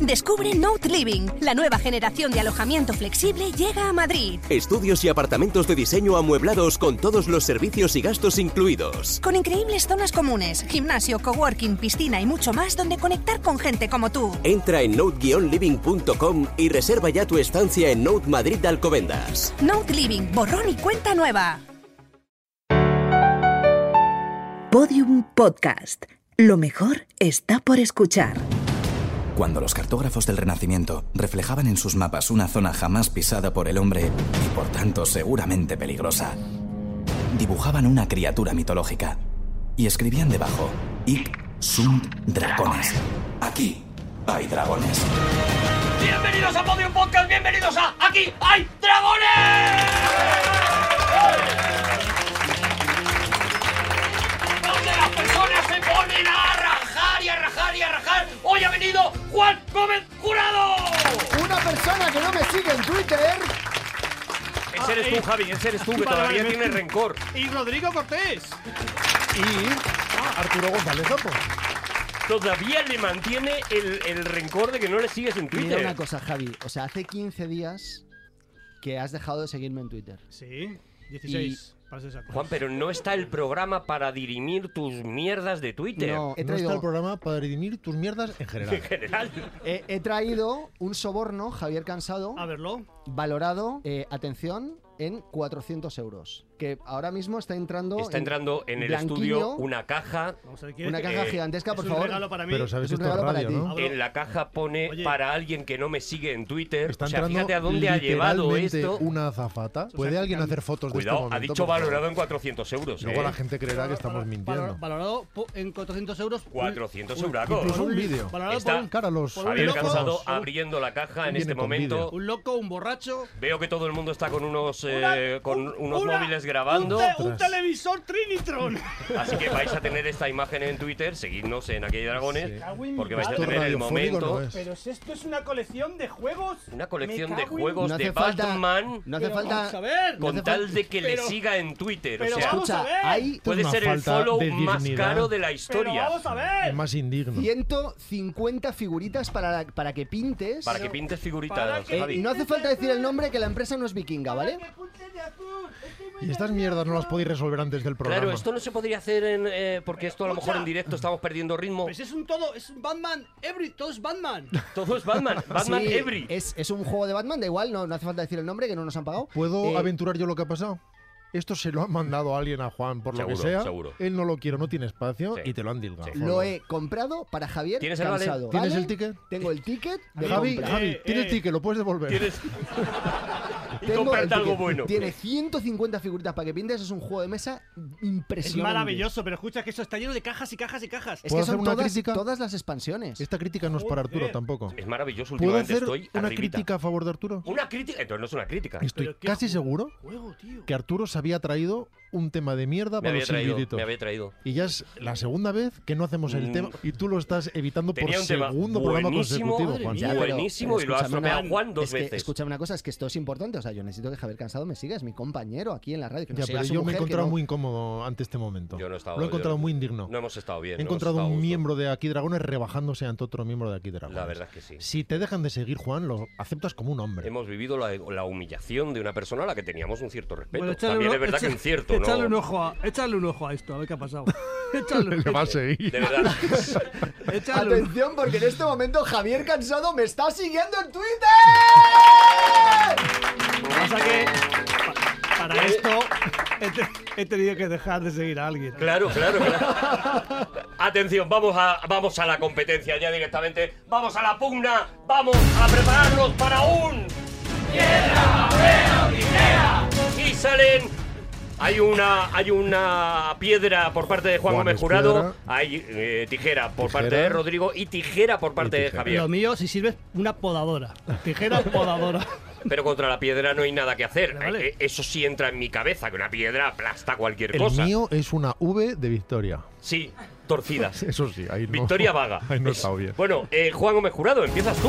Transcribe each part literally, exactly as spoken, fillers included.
Descubre Note Living. La nueva generación de alojamiento flexible llega a Madrid. Estudios y apartamentos de diseño amueblados con todos los servicios y gastos incluidos. Con increíbles zonas comunes, gimnasio, coworking, piscina y mucho más donde conectar con gente como tú. Entra en note guion living punto com y reserva ya tu estancia en Note Madrid de Alcobendas. Note Living, borrón y cuenta nueva. Podium Podcast. Lo mejor está por escuchar. Cuando los cartógrafos del Renacimiento reflejaban en sus mapas una zona jamás pisada por el hombre y por tanto seguramente peligrosa, dibujaban una criatura mitológica y escribían debajo: Hic sunt dragones. Aquí hay dragones. Bienvenidos a Podium Podcast, bienvenidos a Aquí hay dragones. Donde las personas se ponen a rajar y a rajar y a rajar. Hoy ha venido Juan Gómez Jurado. Una persona que no me sigue en Twitter. Ese eres tú, Javi, ese eres tú, que Vale, todavía vale. tienes rencor. Y Rodrigo Cortés. Y Arturo González Opo. Todavía le mantiene el, el rencor de que no le sigues en Mira Twitter. una cosa, Javi. O sea, hace quince días que has dejado de seguirme en Twitter. Sí, dieciséis. Para ser exacto. Juan, pero no está el programa para dirimir tus mierdas de Twitter. No, he No está el traído, programa para redimir tus mierdas en En general. general. he, he traído un soborno, Javier Cansado, A verlo. valorado, eh, atención, en cuatrocientos euros. Que ahora mismo está entrando. Está en entrando en el blanquillo, estudio una caja. Vamos a ver, ¿quieres Una que- caja eh, gigantesca, por es un favor. regalo para mí. Pero sabes Es un esto es regalo para radio, ti. ¿no? Abro. En la caja pone Oye. para alguien que no me sigue en Twitter. Está O sea, entrando fíjate a dónde ha llevado literalmente esto. una azafata. ¿Puede sea, alguien que- hacer fotos de este Cuidado, momento? ha dicho por favor? valorado en cuatrocientos euros. Luego ¿eh? la gente creerá que estamos Valor- mintiendo. Valorado po- en cuatrocientos euros. cuatrocientos un- euracos. Incluso un vídeo. Valorado Está- por un, Cara a los por un Javier loco, Cansado por un- abriendo la caja en Viene este con momento. vídeo. un loco, un borracho. Veo que todo el mundo está con unos, eh, Una- con un- unos una- móviles grabando. Un, te- un Ostras. televisor Trinitron. Así que vais a tener esta imagen en Twitter. Seguidnos en Aquí hay Dragones. Sí. Porque vais a Esto tener el radiofónico momento. no es. Pero si esto es una colección de juegos. Una colección Me de cago en- juegos No de hace falta. Batman. No hace Pero falta. vamos a ver. Con hace tal falta- de que le pero- siga en Twitter. pero O sea, vamos a Escucha, ver. hay puede una ser el falta follow de más dignidad. caro de la Pero historia. vamos a ver. Es más indigno. ciento cincuenta figuritas para, para que pintes. Para que pintes para figuritas, que- Eh, Javi. y no hace falta decir el nombre, que la empresa no es vikinga, ¿vale? Y estas mierdas no las podéis resolver antes del programa. Claro, esto no se podría hacer en, eh, porque esto a lo mejor en directo estamos perdiendo ritmo. Pues es un todo, es un Batman, every, todo es Batman. Todo es Batman, Batman Sí, Every. Es, es un juego de Batman, da igual, no, no hace falta decir el nombre, que no nos han pagado. ¿Puedo Eh, aventurar yo lo que ha pasado? Esto se lo ha mandado a alguien a Juan, por lo Seguro, que sea. seguro. Él no lo quiere, no tiene espacio Sí. y te lo han dilgado. Sí. Lo he comprado para Javier ¿Tienes el vale? Cansado. ¿Tienes ¿vale? el ticket? Tengo el ticket de Javi, compra. Javi, Eh, tiene el eh. ticket, lo puedes devolver. Tienes... y Tengo comprarte el algo ticket. bueno. Tiene ciento cincuenta figuritas para que pintes, es un juego de mesa Es impresionante. maravilloso, pero escucha que eso está lleno de cajas y cajas y cajas. Es ¿Puedo que hacer son una todas, crítica? todas las expansiones. Esta crítica no es para Arturo Joder. tampoco. Es maravilloso, ¿Puedo últimamente hacer estoy una arribita. crítica a favor de Arturo? Una crítica, entonces no es una crítica. Estoy Pero qué casi ju- seguro Juego, tío. que Arturo se había traído un tema de mierda Me para había los traído, silbiditos. me había traído. Y ya es la segunda vez que no hacemos el Mm. tema y tú lo estás evitando por Tenía un tema segundo programa buenísimo, consecutivo, madre Juan. mía, Ya, pero- buenísimo, pero y lo ha escúchame estropeado una- Juan dos es que, veces. escúchame una cosa, es que esto es importante. O sea, yo necesito que Javier Cansado me siga, es mi compañero aquí en la radio. Que no Ya, siga pero a su yo me he mujer, que encontrado no- muy incómodo ante este momento. Yo no he estado- Lo he encontrado yo- muy indigno. No hemos estado bien. He no hemos encontrado estado a un gusto. miembro de Aquí Dragones rebajándose ante otro miembro de Aquí Dragones. La verdad es que sí. Si te dejan de seguir, Juan, lo aceptas como un hombre. Hemos vivido la, la humillación de una persona a la que teníamos un cierto respeto. Bueno, échale También un- es verdad echa- que un cierto, échale un ¿no? ojo a, échale un ojo a esto, a ver qué ha pasado. Échale un Le va a seguir. De verdad. échale un- Atención, porque en este momento Javier Cansado me está siguiendo en Twitter. Lo que pasa que pa- para esto he, te- he tenido que dejar de seguir a alguien. Claro, claro, claro. Atención, vamos a, vamos a la competencia ya directamente. Vamos a la pugna. Vamos a prepararnos para un... ¡Piedra, papel o tijera! Y salen... Hay una, hay una piedra por parte de Juan, Juan Gómez es Jurado, piedra. hay eh, tijera por Tijera. parte de Rodrigo y tijera por parte de tijera. Javier. Lo mío, si sirve, una podadora. Tijera podadora. Pero contra la piedra no hay nada que hacer. Vale, vale. Eh, Eso sí entra en mi cabeza, que una piedra aplasta cualquier El cosa. mío es una V de Victoria. Sí, torcidas. Eso sí, ahí no. Victoria Vaga. Ahí no he Es- estado bien. Bueno, eh, Juan Gómez Jurado, empiezas tú.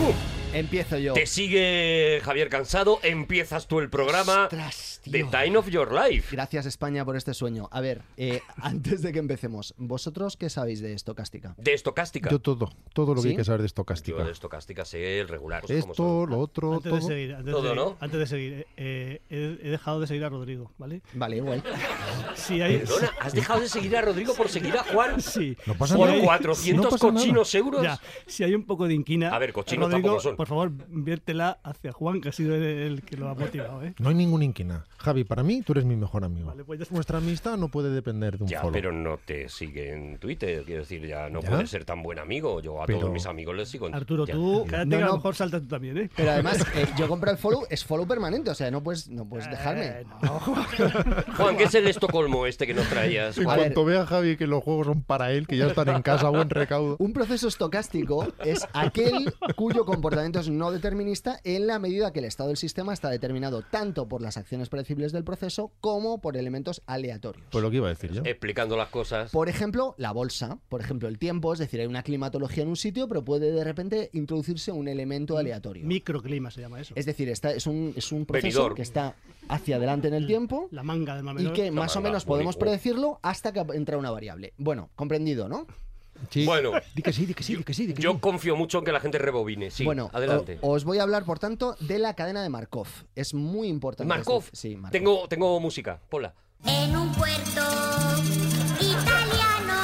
Empiezo yo. Te sigue Javier Cansado, empiezas tú el programa. Ostras, tío. The Time of Your Life. Gracias, España, por este sueño. A ver, eh, antes de que empecemos, ¿vosotros qué sabéis de estocástica? De estocástica. Yo todo, todo lo que ¿Sí? hay que saber de Yo estocástica. de estocástica sé el regular. ¿cómo Esto, son? lo otro, Antes todo. de seguir, antes Todo, de seguir, ¿no? antes de seguir eh, he, he dejado de seguir a Rodrigo, ¿vale? Vale, guay. Si hay, Perdona, ¿has dejado de seguir a Rodrigo por seguir a Juan? sí, No pasa ¿Por nada. cuatrocientos No pasa nada. cochinos euros? ya, si hay un poco de inquina, A ver, cochinos Rodrigo, tampoco son. por favor, viértela hacia Juan, que ha sido el, el que lo ha motivado, ¿eh? No hay ninguna inquina. Javi, para mí tú eres mi mejor amigo. Vale, pues ya está. Nuestra amistad no puede depender de un Ya, follow. pero no te sigue en Twitter. Quiero decir, ya no ¿Ya? puedes ser tan buen amigo. Yo a Pero- todos mis amigos les sigo en Arturo, ya. tú, cállate No, que a no. lo mejor salta tú también, ¿eh? Pero además, eh, yo compré el follow, es follow permanente, o sea, no puedes, no puedes dejarme. Eh, no. Juan, ¿qué es el Estocolmo este que nos traías? En A Juan? ver. cuanto vea a Javi que los juegos son para él, que ya están en casa a buen recaudo. Un proceso estocástico es aquel cuyo comportamiento es no determinista en la medida que el estado del sistema está determinado tanto por las acciones predecibles del proceso como por elementos aleatorios. Pues lo que iba a decir yo. Explicando las cosas. Por ejemplo, la bolsa, por ejemplo, el tiempo, es decir, hay una climatología en un sitio, pero puede de repente introducirse un elemento aleatorio. Microclima se llama eso. Es decir, está, es, un, es un proceso Venidor. que está hacia adelante en el tiempo La manga del y mamelón. que más o manga, menos muy podemos bien. predecirlo hasta que entra una variable. Bueno, comprendido, ¿no? Sí. Bueno, Di que sí, di que sí, di que sí, di que yo sí. confío mucho en que la gente rebobine. Sí, bueno, adelante. o- os voy a hablar, por tanto, de la cadena de Markov. Es muy importante. Markov. este- Sí, Markov. Tengo, tengo música. Ponla. En un puerto italiano,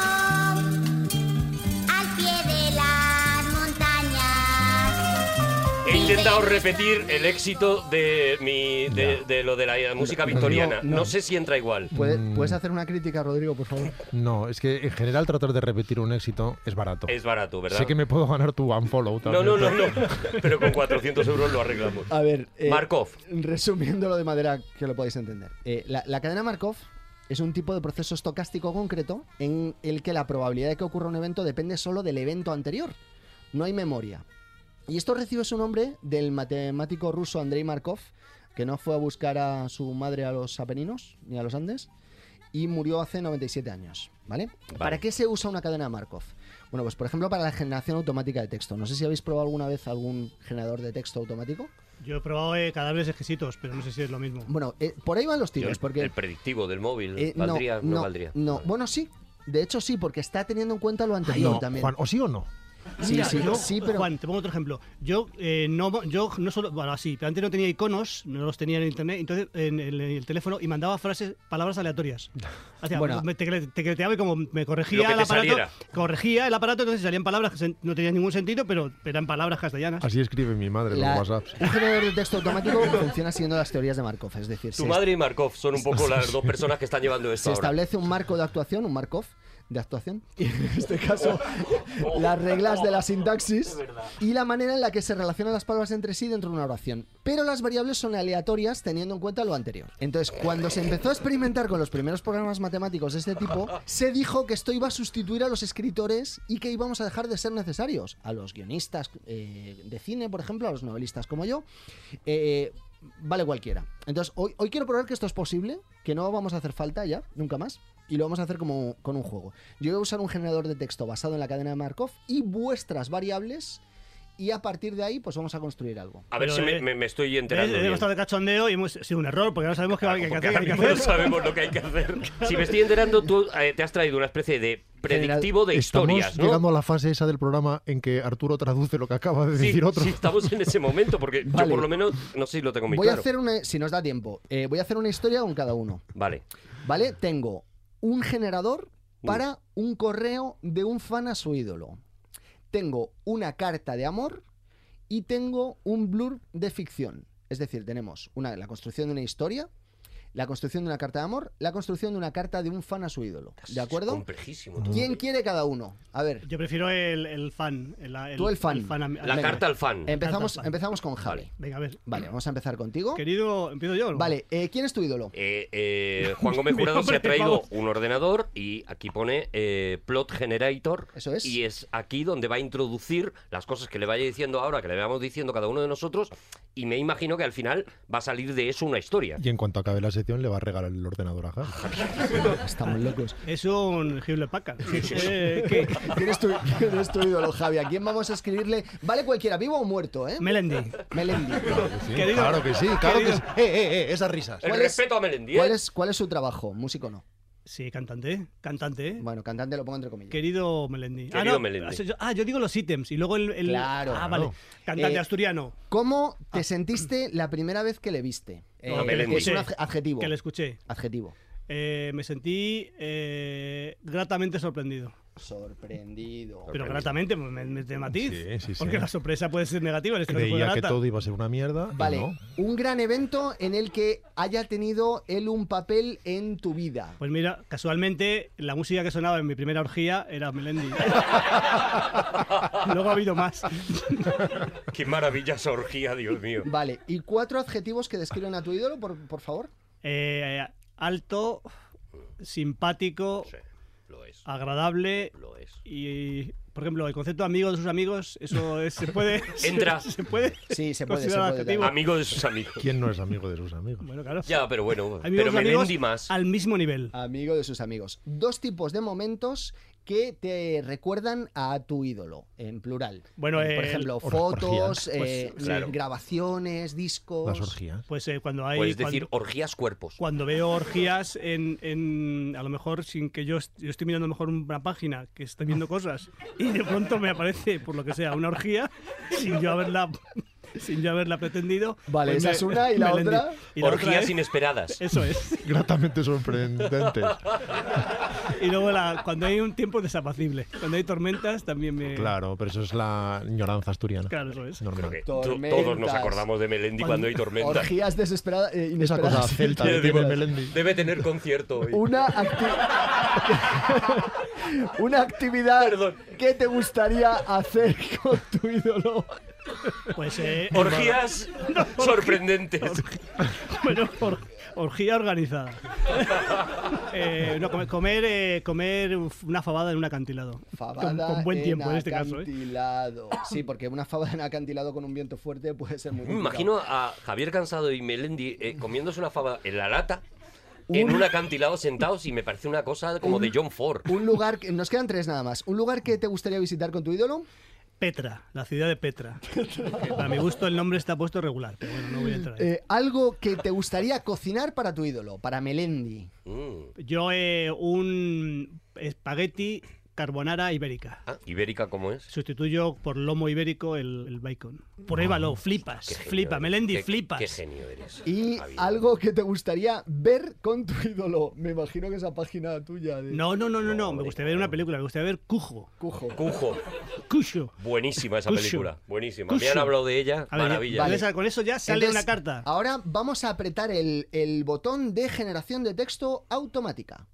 al pie de las montañas. He intentado repetir el éxito de mi de, de lo de la música victoriana. no. No sé si entra igual. ¿Puede- Mm. ¿Puedes hacer una crítica, Rodrigo, por favor? No, es que en general tratar de repetir un éxito es barato. Es barato, ¿verdad? Sé que me puedo ganar tu unfollow No, también. no, no, no. Pero con cuatrocientos euros lo arreglamos. A ver, eh, Markov. resumiéndolo de manera que lo podáis entender. Eh, la, la cadena Markov es un tipo de proceso estocástico concreto en el que la probabilidad de que ocurra un evento depende solo del evento anterior. No hay memoria. Y esto recibe su nombre del matemático ruso Andrei Markov, que no fue a buscar a su madre a los Apeninos ni a los Andes y murió hace noventa y siete años, ¿vale? ¿Para qué se usa una cadena Markov? Bueno, pues por ejemplo para la generación automática de texto. No sé si habéis probado alguna vez algún generador de texto automático. Yo he probado eh, cadáveres exquisitos, pero no sé si es lo mismo. Bueno, eh, por ahí van los Yo, tiros, el, porque... el predictivo del móvil, eh, ¿valdría? No, no, valdría. no. Vale. Bueno, sí. De hecho, sí, porque está teniendo en cuenta lo Ay, anterior no, también. Juan, ¿o sí o no? Sí, Mira, sí, yo, sí, pero... Juan, te pongo otro ejemplo. Yo eh, no, yo no solo, bueno, así, pero antes no tenía iconos, no los tenía en internet, entonces en el, en el teléfono y mandaba frases, palabras aleatorias. Hacía, Bueno. me te- tecleteaba y como me Lo corregía que el te aparato, saliera. corregía el aparato, entonces salían palabras que se- no tenían ningún sentido, pero eran palabras castellanas. Así escribe mi madre en La- los WhatsApps. un generador de texto automático funciona siguiendo las teorías de Markov, es decir, Tu se, madre y Markov son un poco las dos personas que están llevando esto se ahora. establece un marco de actuación, un Markov de actuación, y en este caso las reglas de la sintaxis y la manera en la que se relacionan las palabras entre sí dentro de una oración. Pero las variables son aleatorias teniendo en cuenta lo anterior. Entonces, cuando se empezó a experimentar con los primeros programas matemáticos de este tipo, se dijo que esto iba a sustituir a los escritores y que íbamos a dejar de ser necesarios. A los guionistas eh, de cine, por ejemplo, a los novelistas como yo. Eh, vale cualquiera. Entonces, hoy, hoy quiero probar que esto es posible, que no vamos a hacer falta ya, nunca más. Y lo vamos a hacer como con un juego. Yo voy a usar un generador de texto basado en la cadena de Markov y vuestras variables. Y a partir de ahí, pues vamos a construir algo. A ver Pero, si me, eh, me- me estoy enterando Hemos bien. estado de cachondeo y hemos sido un error, porque ahora sabemos qué Claro, hay que porque hacer. ahora hay que mismo no hacer. sabemos lo que hay que hacer. Si me estoy enterando, tú eh, te has traído una especie de predictivo de Estamos historias, ¿no? llegando a la fase esa del programa en que Arturo traduce lo que acaba de Sí, decir otro. sí, estamos en ese momento, porque Vale. yo por lo menos no sé si lo tengo muy Voy claro. a hacer una, si nos da tiempo, eh, voy a hacer una historia con cada uno. Vale. ¿Vale? Tengo un generador Uh. para un correo de un fan a su ídolo. Tengo una carta de amor y tengo un blurb de ficción. Es decir, tenemos una, la construcción de una historia, la construcción de una carta de amor, la construcción de una carta de un fan a su ídolo. ¿De acuerdo? Es complejísimo. todo. ¿Quién quiere cada uno? A ver, Yo prefiero el, el fan. El, el- Tú el fan. a- La Venga. carta al fan. empezamos, Carta fan. empezamos con Javi. Venga, a ver. Vale, vamos a empezar contigo. Querido, empiezo yo. ¿no? Vale, eh, ¿quién es tu ídolo? Eh, eh, Juan Gómez Mi Jurado se hombre, ha traído vamos. un ordenador y aquí pone eh, Plot Generator. Eso es. Y es aquí donde va a introducir las cosas que le vaya diciendo ahora, que le vamos diciendo cada uno de nosotros, y me imagino que al final va a salir de eso una historia. Y en cuanto acabe la sección le va a regalar el ordenador a Javi. Estamos locos. Es un Hewlett Packard. Eh, ¿qué? ¿Quién es, tu, ¿Quién es tu ídolo, Javi? ¿A quién vamos a escribirle? Vale cualquiera, vivo o muerto, ¿eh? Melendi. Melendi. Claro que sí, Querido- claro que sí, claro que querido- sí. Eh, eh, eh, esas risas. El ¿Cuál es- respeto a Melendi, ¿eh? ¿Cuál es, ¿Cuál es su trabajo? ¿Músico no? Sí, cantante, cantante. ¿eh? Bueno, cantante lo pongo entre comillas. Querido Melendi. Querido ah, no, Melendi. Ah, yo digo los ítems y luego el... el- Claro. Ah, vale. Cantante Eh, asturiano. ¿Cómo te sentiste la primera vez que le viste? A Melendi. es un adje- adjetivo. Que le escuché. Adjetivo. Eh, me sentí eh, gratamente sorprendido. Sorprendido. Pero gratamente, me, me de matiz. Sí, sí, sí. Porque la sorpresa puede ser negativa. En este caso fue Creía que grata. todo iba a ser una mierda. y Vale, no. un gran evento en el que haya tenido él un papel en tu vida. Pues mira, casualmente la música que sonaba en mi primera orgía era Melendi. Luego ha habido más. Qué maravillosa orgía, Dios mío. Vale, ¿y cuatro adjetivos que describen a tu ídolo, por, por favor? Eh, alto, simpático, Sí, lo es. agradable Lo es. y, por ejemplo, el concepto de amigo de sus amigos, eso es- se puede... Entra. Se, se puede Sí, se puede, se considerar puede. adjetivo. Amigo de sus amigos. ¿Quién no es amigo de sus amigos? Bueno, claro. Ya, pero bueno. Amigos pero de amigos Melendi más. al mismo nivel. Amigo de sus amigos. Dos tipos de momentos que te recuerdan a tu ídolo, en plural. Bueno, Eh, por el- ejemplo, or- fotos, orgías. eh, Pues, claro. grabaciones, discos. Las orgías. Pues eh, cuando hay... Puedes decir cuando, orgías cuerpos. cuando veo orgías en, en... A lo mejor sin que yo... est- Yo estoy mirando a lo mejor una página que está viendo cosas y de pronto me aparece, por lo que sea, una orgía sin yo haberla... sin yo haberla pretendido. Vale, pues esa me- es una, ¿y la Melendi. otra? Y la otra Orgías es- inesperadas. Eso es. Gratamente sorprendentes. Y luego la, cuando hay un tiempo desapacible. Cuando hay tormentas también me... Claro, pero eso es la ignorancia asturiana. Claro, eso es. Normal. Creo que to- Tormentas. todos nos acordamos de Melendi cuando hay tormenta. Orgías desesperadas, eh, Esa inesperadas. cosa celta Yo que digo, tiene Melendi. debe tener concierto hoy. Una, acti- una actividad Perdón. que te gustaría hacer con tu ídolo. Pues eh, Orgías sorprendentes. bueno, or- orgía organizada. Eh, no, comer comer, eh, comer una fabada en un acantilado. Fabada con, con buen en tiempo en este caso. ¿eh? acantilado. Sí, porque una fabada en acantilado con un viento fuerte puede ser muy Me complicado. imagino a Javier Cansado y Melendi eh, comiéndose una fava en la lata, en un acantilado sentados, y me parece una cosa como de John Ford. Un lugar que nos quedan tres nada más. Un lugar que te gustaría visitar con tu ídolo. Petra, la ciudad de Petra. Que para mi gusto el nombre está puesto regular, pero bueno, no voy a entrar ahí. Eh, algo que te gustaría cocinar para tu ídolo, para Melendi. Mm. Yo eh, un espagueti carbonara ibérica. Ah, ¿ibérica cómo es? Sustituyo por lomo ibérico el, el bacon. Pruébalo, flipas, Qué genio flipa, eres. Melendi, Qué- flipas. Qué genio eres. Y Javier. algo que te gustaría ver con tu ídolo. Me imagino que esa página tuya de No, no, no, no, no. Me hombre, gustaría ver una película, me gustaría ver Cujo. Cujo. Cujo. Cujo. Buenísima esa Cusho. película. Buenísima. Cusho. Me han hablado de ella. A ver, Maravilla. con esa- con eso ya sale Entonces, una carta. Ahora vamos a apretar el, el botón de generación de texto automática.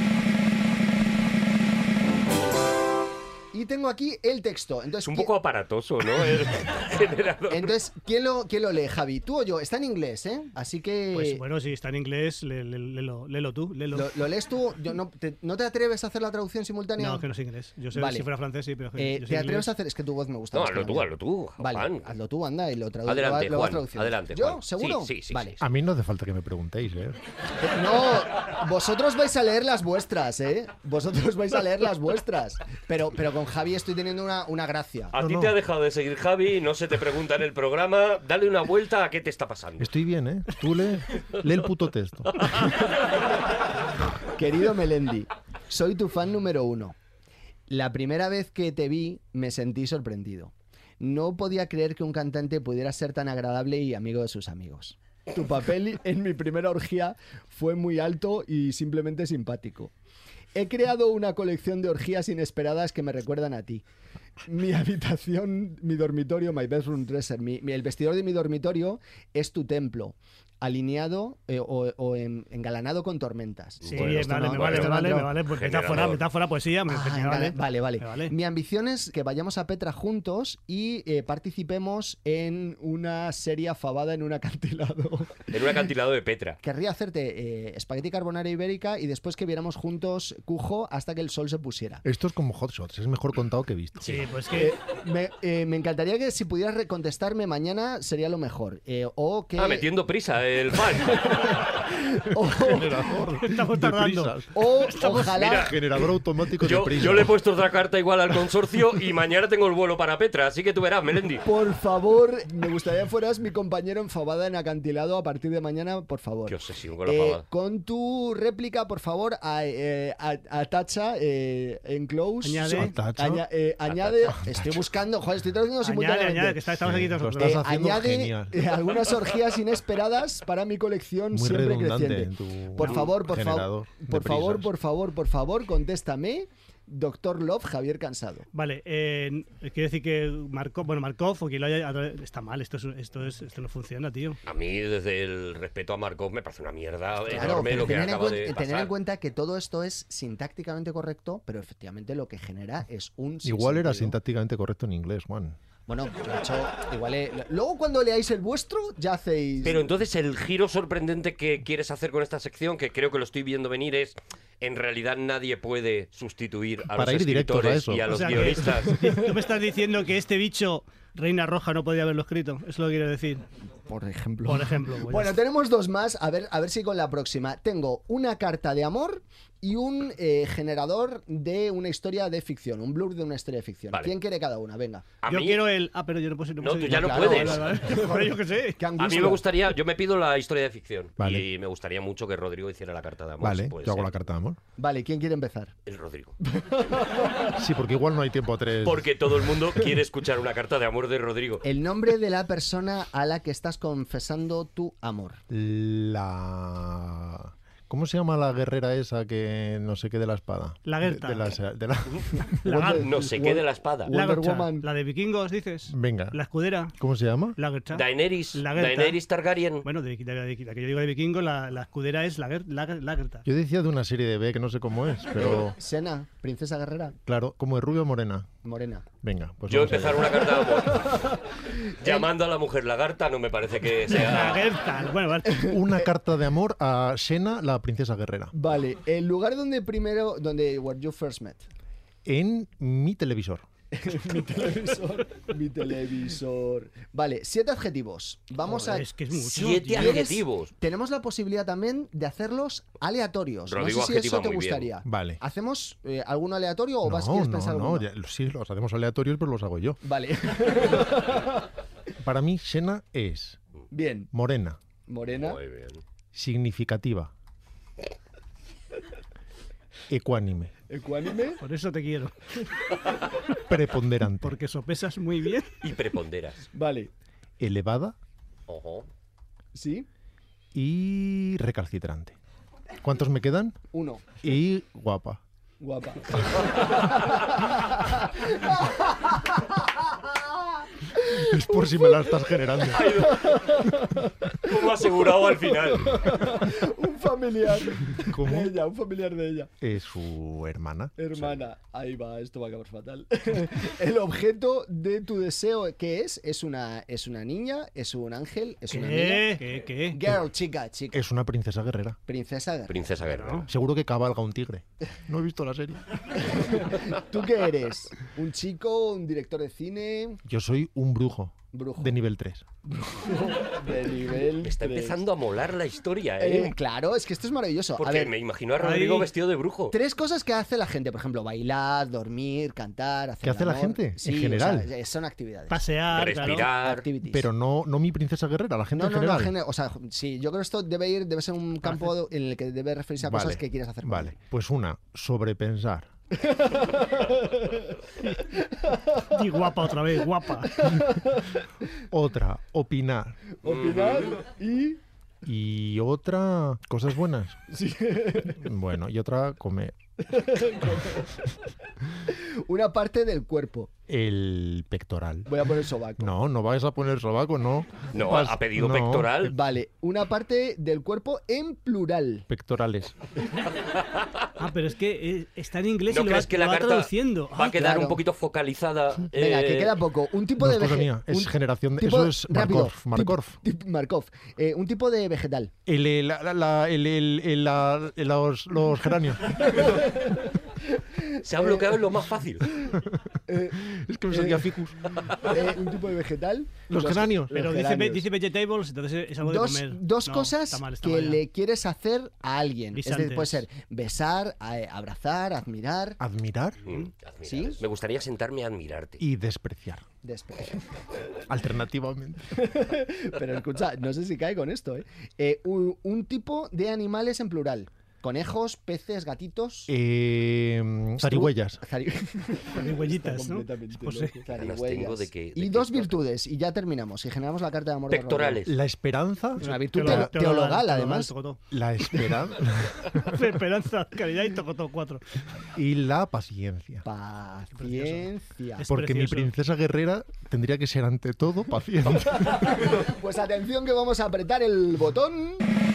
Y tengo aquí el texto. Entonces, Es un ¿quién- poco aparatoso, ¿no? El generador. Entonces, ¿quién lo, ¿quién lo lee, Javi? Tú o yo. Está en inglés, ¿eh? Así que... Pues bueno, si está en inglés, le- le- léelo, léelo tú, léelo. ¿Lo, lo lees tú? Yo no, te, ¿No te atreves a hacer la traducción simultánea? No, que no es inglés. Yo sé, Vale. si fuera francés, sí, pero que Eh, yo ¿Te sé atreves inglés. a hacer? Es que tu voz me gusta No, más que hazlo la tú, mía. hazlo tú, Vale, Juan. hazlo tú, anda, y lo traduzco. Adelante, lo, lo vas Juan. traduciendo. Adelante, ¿Yo? Juan. ¿Seguro? Sí, sí, sí, Vale. sí, A mí no hace falta que me preguntéis, ¿eh? Eh, No, vosotros vais a leer las vuestras, ¿eh? Vosotros vais a leer las vuestras. Pero, pero con Javi estoy teniendo una, una gracia. A No, ti no. te ha dejado de seguir Javi, no se te pregunta en el programa. Dale una vuelta a qué te está pasando. Estoy bien, ¿eh? Tú lee, lee el puto texto. Querido Melendi, soy tu fan número uno. La primera vez que te vi me sentí sorprendido. No podía creer que un cantante pudiera ser tan agradable y amigo de sus amigos. Tu papel en mi primera orgía fue muy alto y simplemente simpático. He creado una colección de orgías inesperadas que me recuerdan a ti. Mi habitación, mi dormitorio, my bedroom dresser, mi, mi- el vestidor de mi dormitorio es tu templo, alineado eh, o, o en- engalanado con tormentas. Sí, Bueno, esto vale, no- me vale, esto me no vale, entró. me vale. Pues Generador. metáfora, metáfora, poesía. me- Ah, me engala- vale. vale, vale. Me vale. Mi ambición es que vayamos a Petra juntos y eh, participemos en una serie afabada en un acantilado. En un acantilado de Petra. Querría hacerte eh, espagueti carbonara ibérica y después que viéramos juntos Cujo hasta que el sol se pusiera. Esto es como Hot Shots, es mejor contado que visto. Sí, pues que... Eh, me, eh, me encantaría que si pudieras re- contestarme mañana sería lo mejor. Eh, o que... Ah, metiendo prisa el fan. o, Estamos De tardando. prisas. o Estamos- ojalá... Mira, Generador automático de Yo, prisas. yo le he puesto otra carta igual al consorcio y mañana tengo el vuelo para Petra, así que tú verás, Melendi. Por favor, me gustaría que fueras mi compañero en Fabada en acantilado a partir de mañana, por favor. Qué obsesión con la Eh, pavada. con tu réplica, por favor, a, eh, a- atacha eh, en close. Añade. Atacha. Aña- eh, añade. Atacha. Estoy buscando, joder, estoy traduciendo Añade, simultáneamente. añade, que está- estamos aquí todos Lo nosotros. estás Eh, haciendo añade genial. eh, algunas orgías inesperadas para mi colección Muy siempre redundante creciente. en tu Por favor, por favor, generador de por favor, prisas. por favor, por favor, contéstame, doctor Love, Javier Cansado. Vale, eh, quiero decir que Markov, bueno, Markov o quien lo haya, está mal, esto, es, esto, es, esto no funciona, tío. A mí, desde el respeto a Markov, me parece una mierda Claro, enorme pero lo que tener, en acaba cuen- de tener en pasar. cuenta que todo esto es sintácticamente correcto, pero efectivamente lo que genera es un Igual era sinsentido. sintácticamente correcto en inglés, Juan. Bueno, de hecho, igual eh, luego cuando leáis el vuestro ya hacéis. Pero entonces el giro sorprendente que quieres hacer con esta sección, que creo que lo estoy viendo venir, es en realidad nadie puede sustituir a Para los ir directos a escritores eso. y a O los sea que- guionistas. Tú me estás diciendo que este bicho, Reina Roja, no podía haberlo escrito. Eso lo quiero decir. Por ejemplo. Por ejemplo. pues ya Bueno, está. tenemos dos más. A ver, a ver si con la próxima. Tengo una carta de amor y un eh, generador de una historia de ficción. Un blur de una historia de ficción. Vale. ¿Quién quiere cada una? Venga. A Yo mí, quiero el. Ah, pero yo no puedo. No, puedo tú seguir. ya no claro, puedes. Vale, vale. Joder, yo qué sé. Qué A mí angustia. me gustaría, yo me pido la historia de ficción. Vale. Y me gustaría mucho que Rodrigo hiciera la carta de amor. Vale, si puede yo hago ser. la carta de amor. Vale, ¿quién quiere empezar? El Rodrigo. Sí, porque igual no hay tiempo a tres. Porque todo el mundo quiere escuchar una carta de amor de Rodrigo. El nombre de la persona a la que estás confesando tu amor. La... ¿Cómo se llama la guerrera esa que no sé qué de la espada? La Gerta. De, de la, de la- La, No sé qué de la espada. Wonder Lagertha, Woman. la de vikingos, dices. Venga. La escudera. ¿Cómo se llama? Lagertha. Daenerys. La Gerta. Daenerys Targaryen. Bueno, de, de- de- de la que yo digo de vikingos, la, la escudera es Lager- Lager- Lagertha. Yo decía de una serie de B que no sé cómo es, pero Sena, princesa guerrera, claro, como es rubia o morena. morena. Venga, pues Yo vamos empezar allá. una carta de amor llamando a la mujer lagarta no me parece que sea... Lagertha. Bueno, vale. Una carta de amor a Xena, la princesa guerrera. Vale, el lugar donde primero, donde where you first met. En mi televisor. mi televisor, mi televisor. Vale, siete adjetivos. Vamos Joder, a. es que es mucho. Siete tío. adjetivos. Tenemos la posibilidad también de hacerlos aleatorios. Rodrigo no sé si adjetiva eso te muy bien. gustaría. Vale. ¿Hacemos eh, alguno aleatorio o No, vas quieres no, pensar no, alguno? ya- sí, los hacemos aleatorios, pero los hago yo. Vale. Para mí, Xena es Bien. morena, Morena. Muy bien. significativa, ecuánime, Ecuánime. Por eso te quiero. preponderante, Porque sopesas muy bien. Y preponderas. Vale. elevada Ojo. ¿Sí? y recalcitrante. ¿Cuántos me quedan? Uno. Y guapa. Guapa. Es por si me la estás generando. Como asegurado al final. Un familiar ¿Cómo? de ella, un familiar de ella. Es su hermana. Hermana, ahí va, esto va a acabar fatal. El objeto de tu deseo, ¿qué es? ¿Es una, es una niña? ¿Es un ángel? ¿Es una niña? ¿Qué? ¿Qué? ¿Qué? Girl, chica, chica. Es una princesa guerrera. Princesa guerrera. Princesa guerrera. Seguro que cabalga un tigre. No he visto la serie. ¿Tú qué eres? ¿Un chico? ¿Un director de cine? Yo soy un brujo Brujo. de nivel tres. De nivel Me está tres. empezando a molar la historia, Eh, ¿eh? claro, es que esto es maravilloso. A Porque ver, me imagino a Rodrigo Ahí- vestido de brujo. tres cosas que hace la gente, por ejemplo, bailar, dormir, cantar, hacer ¿Qué hace el la amor. gente? En Sí, o general. sea, son actividades. Pasear, claro. Respirar. Activities. Pero no, no mi princesa guerrera, la gente No, en no, no, general. gene- o sea, sí, yo creo que esto debe ir, debe ser un campo en el que debe referirse a cosas Vale, que quieres hacer. con Vale, ella. pues una, sobrepensar. Y guapa otra vez, guapa. Otra, opinar. Opinar y Y otra, cosas buenas. sí. Bueno, y otra, comer. una parte del cuerpo. El pectoral. Voy a poner sobaco. No, no vais a poner sobaco, no. No, Vas- ha pedido no. pectoral. Vale, una parte del cuerpo en plural. Pectorales. Ah, pero es que eh, está en inglés ¿No y lo va, crees que lo la va carta traduciendo. va a Ah, quedar claro. un poquito focalizada? Venga, que eh, queda poco. Un tipo No de es cosa vege- mía, es un generación de... tipo- Eso es rápido, Markov. Markov. tip- tip- Markov. Eh, un tipo de vegetal. El, el- la- la- el- el- el- la- los, los geranios. Se ha bloqueado en lo más fácil. Eh, Es que me eh, salía ficus. eh, un tipo de vegetal. Los geranios. Pero Los dice, ve- geranios. dice vegetables, entonces es algo de Dos, comer. dos No, cosas está mal, está que mal ya. le quieres hacer a alguien. Es decir, Guisantes. puede ser besar, a- abrazar, admirar. Admirar Mm, admirar. ¿Sí? Me gustaría sentarme a admirarte. y despreciar. Despe- Alternativamente. Pero escucha, no sé si cae con esto, ¿eh? Eh, un, un tipo de animales en plural. Conejos, peces, gatitos. Eh, zarigüeyas. Zari- Con huellitas, Está ¿no? completamente José. loco. Ganas Zarigüeyas. tengo de que- de y que dos esto- virtudes, y ya terminamos. Y generamos la carta de amor de Pectorales. La esperanza. Rodrigo. Es una virtud Teologal, teo- teologal, además. tocotó. La esperanza. Esperanza, caridad y tocotó cuatro. y la paciencia. Paciencia. Es Porque mi precioso. princesa guerrera tendría que ser ante todo paciente. Pues atención que vamos a apretar el botón.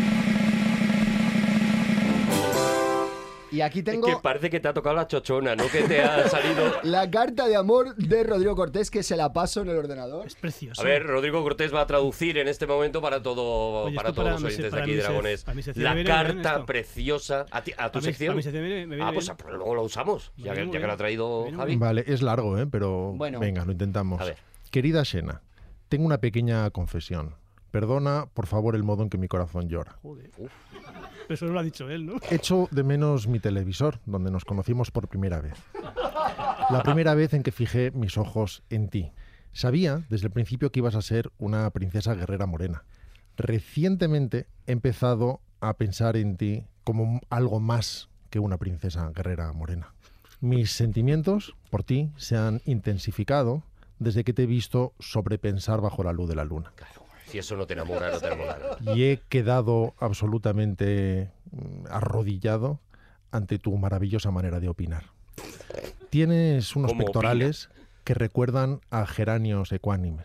Y aquí tengo Es que parece que te ha tocado la chochona, no que te ha salido... la carta de amor de Rodrigo Cortés, que se la paso en el ordenador. Es precioso. A ver, Rodrigo Cortés va a traducir en este momento para todo Oye, para esto todos para los mi- oyentes de para aquí, mi sec- Dragones. para mi sección La me viene bien carta esto. preciosa. ¿A, ti- a tu Para mi- sección? para mi sección me viene- me viene ah, pues bien. pues luego la usamos, Me ya, viene que, muy ya que la ha bien. traído Me viene Javi. Vale, es largo, ¿eh? Pero Bueno. venga, lo intentamos. A ver. Querida Xena, tengo una pequeña confesión. Perdona, por favor, el modo en que mi corazón llora. Joder. Pero eso no lo ha dicho él, ¿no? Echo de menos mi televisor, donde nos conocimos por primera vez. La primera vez en que fijé mis ojos en ti. Sabía desde el principio que ibas a ser una princesa guerrera morena. Recientemente he empezado a pensar en ti como algo más que una princesa guerrera morena. Mis sentimientos por ti se han intensificado desde que te he visto sobrepensar bajo la luz de la luna. Claro, si eso no te enamora, no te enamora. Y he quedado absolutamente mm, arrodillado ante tu maravillosa manera de opinar. Tienes unos ¿Cómo pectorales que recuerdan a geranios ecuánimes.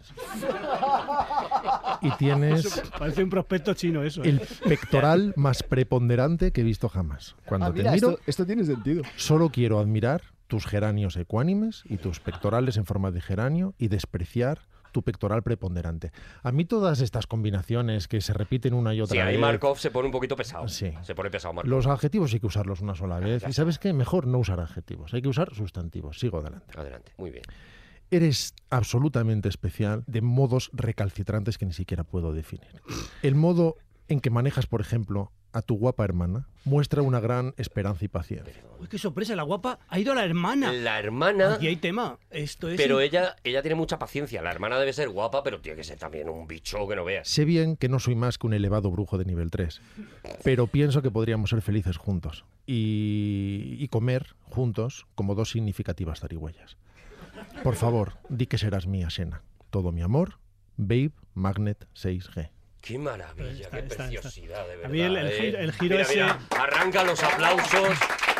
Y tienes Parece un prospecto chino eso. ¿eh? el pectoral más preponderante que he visto jamás. Cuando Ah, te mira, miro, esto, esto tiene sentido. solo quiero admirar tus geranios ecuánimes y tus pectorales en forma de geranio y despreciar tu pectoral preponderante. A mí todas estas combinaciones que se repiten una y otra Sí, ahí vez... Markov se pone un poquito pesado. Sí. Se pone pesado Markov. Los adjetivos hay que usarlos una sola vez. Y ¿sabes qué? Mejor no usar adjetivos. Hay que usar sustantivos. Sigo adelante. Adelante, muy bien. Eres absolutamente especial de modos recalcitrantes que ni siquiera puedo definir. El modo en que manejas, por ejemplo, a tu guapa hermana muestra una gran esperanza y paciencia. Uy, qué sorpresa, la guapa ha ido a la hermana. La hermana... Aquí hay tema. Esto es. Pero ella, ella tiene mucha paciencia. La hermana debe ser guapa, pero tiene que ser también un bicho que no veas. Sé bien que no soy más que un elevado brujo de nivel tres, pero pienso que podríamos ser felices juntos y, y comer juntos como dos significativas zarigüeyas. Por favor, di que serás mía, Xena. Todo mi amor, Babe Magnet seis G. Qué maravilla, Está- qué está- preciosidad, de verdad. A mí el- el ¿eh? giro- el giro Mira, ese- mira, arranca los aplausos.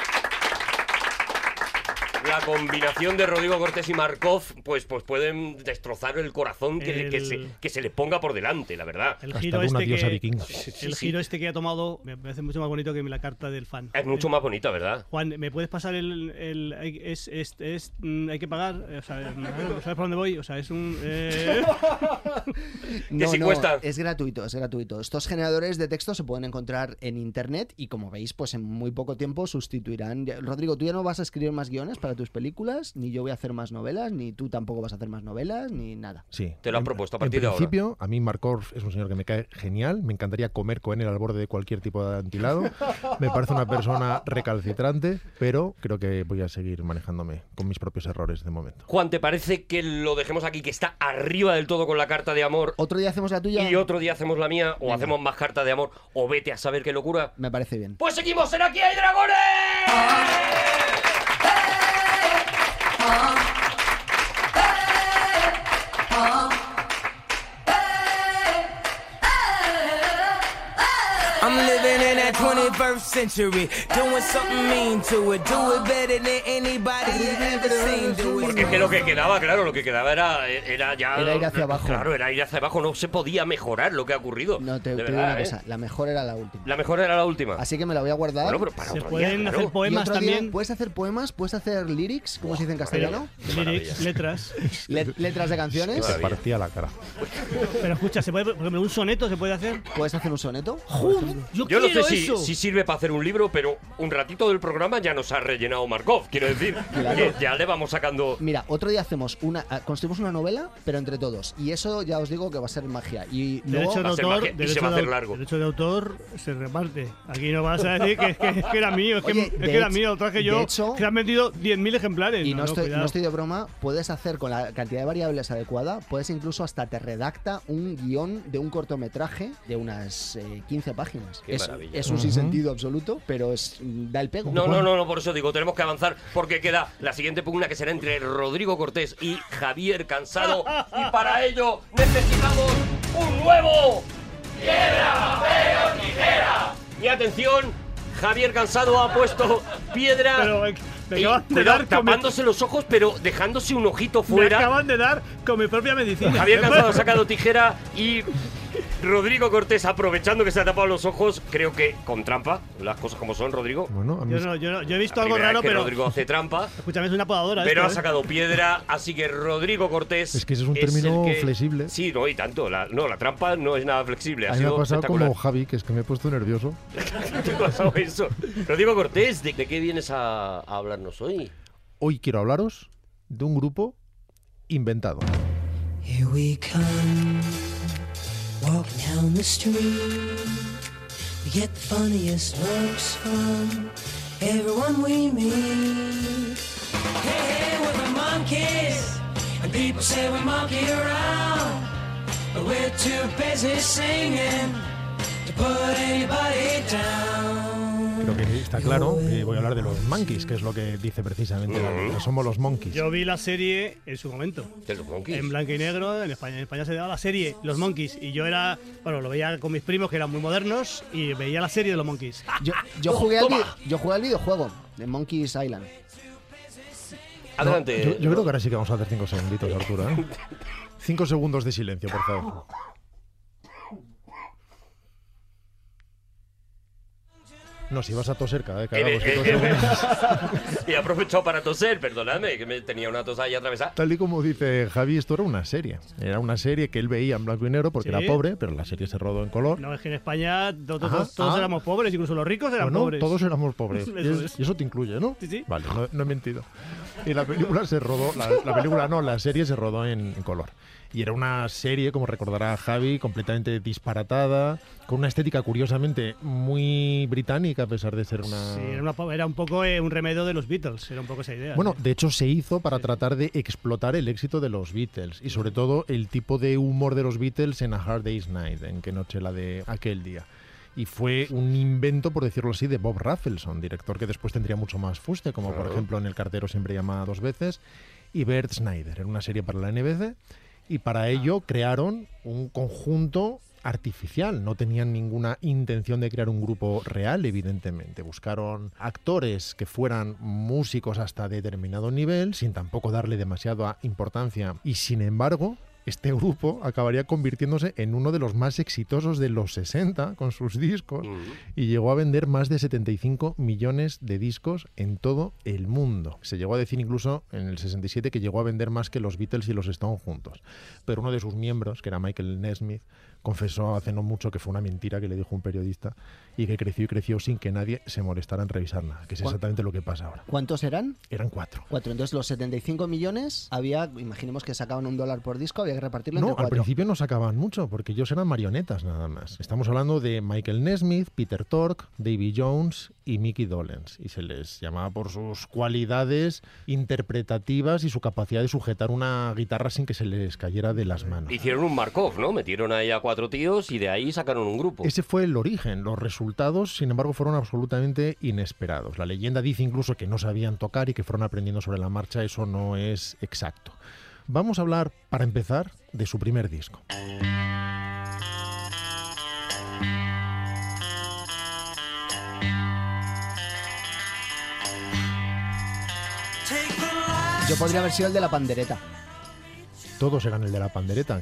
La combinación de Rodrigo Cortés y Markov, pues, pues pueden destrozar el corazón que, le- que, El- se, que se le ponga por delante, la verdad. El Hasta giro de una este diosa que, vikinga. el giro este que ha tomado me parece mucho más bonito que la carta del fan. Es mucho más bonita, ¿verdad? Juan, ¿me puedes pasar el, el- hay- es, es, es, mm, hay que pagar? O sea, ¿sabes por dónde voy? O sea, es un eh, No, si no, cuesta. es gratuito, es gratuito. Estos generadores de texto se pueden encontrar en internet y como veis, pues en muy poco tiempo sustituirán. Rodrigo, tú ya no vas a escribir más guiones para tus películas, ni yo voy a hacer más novelas, ni tú tampoco vas a hacer más novelas, ni nada. Sí. Te lo han En- propuesto a partir de En ahora. principio, a mí Markov es un señor que me cae genial. Me encantaría comer con él al borde de cualquier tipo de acantilado. Me parece una persona recalcitrante, pero creo que voy a seguir manejándome con mis propios errores de momento. Juan, ¿te parece que lo dejemos aquí, que está arriba del todo con la carta de amor? Otro día hacemos la tuya. Y otro día hacemos la mía, o Venga. hacemos más carta de amor, o vete a saber qué locura. Me parece bien. Pues seguimos en Aquí hay Dragones. I'm living in that twenty-first century, doing something mean to it, do it better than anybody you ever seen do it. Porque es que lo que quedaba, claro, lo que quedaba era, era ya... Era ir hacia abajo. Claro, era ir hacia abajo, no se podía mejorar lo que ha ocurrido. No, te, De te digo verdad, una ¿eh? cosa, la mejor era la última. La mejor era la última. Así que me la voy a guardar. Bueno, pero para se otro pueden día, hacer claro. Y poemas otro día, también. puedes hacer poemas, puedes hacer lyrics, como se dice en Pero, castellano. lyrics, letras. Le- letras de canciones. Se partía la cara. Pero escucha, ¿se puede, por ejemplo, un soneto se puede hacer? Puedes hacer un soneto. ¡Joder! capítulo. Yo, Yo no sé quiero si, eso. si sirve para hacer un libro, pero un ratito del programa ya nos ha rellenado Markov. Quiero decir, Claro. que ya le vamos sacando... Mira, otro día hacemos una, ah, construimos una novela, pero entre todos. Y eso ya os digo que va a ser magia. Y luego, Derecho de va a ser autor, magia y se derecho va a de hacer au- largo. derecho de autor se reparte. Aquí no vas a decir que, que- que era mío, es que, Oye, es de que era hecho- mío, lo traje de yo. hecho- que han vendido diez mil ejemplares. y no, estoy, cuidado. no estoy de broma, puedes hacer con la cantidad de variables adecuada, puedes incluso hasta te redacta un guión de un cortometraje de unas eh, quince páginas. Qué es, maravilla. es un Ujú. sinsentido absoluto, pero es da el pego. No, no, no, no, por eso digo, tenemos que avanzar porque queda la siguiente pugna que será entre Rodrigo Cortés y Javier Cansado y para ello necesitamos un nuevo Piedra, Papel o Tijera. Y atención, Javier Cansado ha puesto piedra Pero me, me y, acaban de cuidado, dar con mi- tapándose los ojos pero dejándose un ojito me fuera. acaban de dar con mi propia medicina. Javier Cansado ha sacado tijera y Rodrigo Cortés, aprovechando que se ha tapado los ojos, creo que con trampa, las cosas como son, Rodrigo. Bueno, a mí Yo, no, yo, no, yo he visto La algo primera raro, vez que pero. Rodrigo hace trampa, Escúchame, es una podadora. pero esto, ha ¿eh? sacado piedra, así que Rodrigo Cortés. Es que ese es un el término que- flexible. Sí, no, y tanto. La, no, la trampa no es nada flexible. Ha a mí me ha sido pasado espectacular. como Javi, que es que me he puesto nervioso. ¿Qué ha pasado eso? Rodrigo Cortés, ¿de, de qué vienes a, a hablarnos hoy? Hoy quiero hablaros de un grupo inventado. Here we come, walking down the street. We get the funniest looks from everyone we meet. Hey, hey, we're the monkeys, and people say we monkey around, but we're too busy singing to put anybody down. Creo que está claro. eh, voy a hablar de los monkeys, que es lo que dice precisamente la letra. Somos los monkeys. Yo vi la serie en su momento. De los Monkeys. En blanco y negro, en España, en España se daba la serie Los Monkeys. Y yo era, bueno, lo veía con mis primos que eran muy modernos y veía la serie de los Monkeys. Yo, yo, jugué al, vi- yo jugué al videojuego de Monkey's Island. Adelante. Yo, yo creo que ahora sí que vamos a hacer cinco segunditos, Arturo. ¿eh? Cinco segundos de silencio, por favor. No, si vas a toser cada vez que hagamos Eh, cinco eh, eh, segundos. y he aprovechado para toser, perdonadme, que me tenía una tos ahí atravesada. Tal y como dice Javi, esto era una serie. Era una serie que él veía en blanco y negro porque Sí. era pobre, pero la serie se rodó en color. No, es que en España to- to- Ajá, todos, todos ah. éramos pobres, incluso los ricos eran Bueno, pobres. todos éramos pobres. Eso y, es- es. y eso te incluye, ¿no? Sí, sí. Vale, no, no he mentido. Y la película se rodó, la, la película no, la serie se rodó en, en color. Y era una serie, como recordará Javi, completamente disparatada, con una estética curiosamente muy británica, a pesar de ser una... Sí, era, una po- era un poco eh, un remedio de los Beatles, era un poco esa idea. Bueno, sí. de hecho se hizo para tratar de explotar el éxito de los Beatles y sobre todo el tipo de humor de los Beatles en A Hard Day's Night, en Qué noche la de aquel día. Y fue un invento, por decirlo así, de Bob Rafelson, director que después tendría mucho más fuste, como por Claro. ejemplo en El cartero siempre llama dos veces, y Bert Snyder, en una serie para la N B C. Y para ello crearon un conjunto artificial. No tenían ninguna intención de crear un grupo real, evidentemente. Buscaron actores que fueran músicos hasta determinado nivel, sin tampoco darle demasiada importancia. Y sin embargo, este grupo acabaría convirtiéndose en uno de los más exitosos de los sesenta con sus discos Mm. y llegó a vender más de setenta y cinco millones de discos en todo el mundo. Se llegó a decir incluso en el sesenta y siete que llegó a vender más que los Beatles y los Stones juntos. Pero uno de sus miembros, que era Michael Nesmith, confesó hace no mucho que fue una mentira que le dijo un periodista y que creció y creció sin que nadie se molestara en revisar nada, que es ¿Cuán- exactamente lo que pasa ahora. ¿Cuántos eran? Eran cuatro. Cuatro. Entonces los setenta y cinco millones había, imaginemos que sacaban un dólar por disco, había que repartirlo No, entre al cuatro. principio no sacaban mucho, porque ellos eran marionetas nada más. Estamos hablando de Michael Nesmith, Peter Tork, Davy Jones y Mickey Dolenz. Y se les llamaba por sus cualidades interpretativas y su capacidad de sujetar una guitarra sin que se les cayera de las manos. Hicieron un Markov, ¿no? Metieron ahí a cuatro tíos y de ahí sacaron un grupo. Ese fue el origen. Los resultados, sin embargo, fueron absolutamente inesperados. La leyenda dice incluso que no sabían tocar y que fueron aprendiendo sobre la marcha. Eso no es exacto. Vamos a hablar, para empezar, de su primer disco. Yo podría haber sido el de la pandereta. Todos eran el de la pandereta.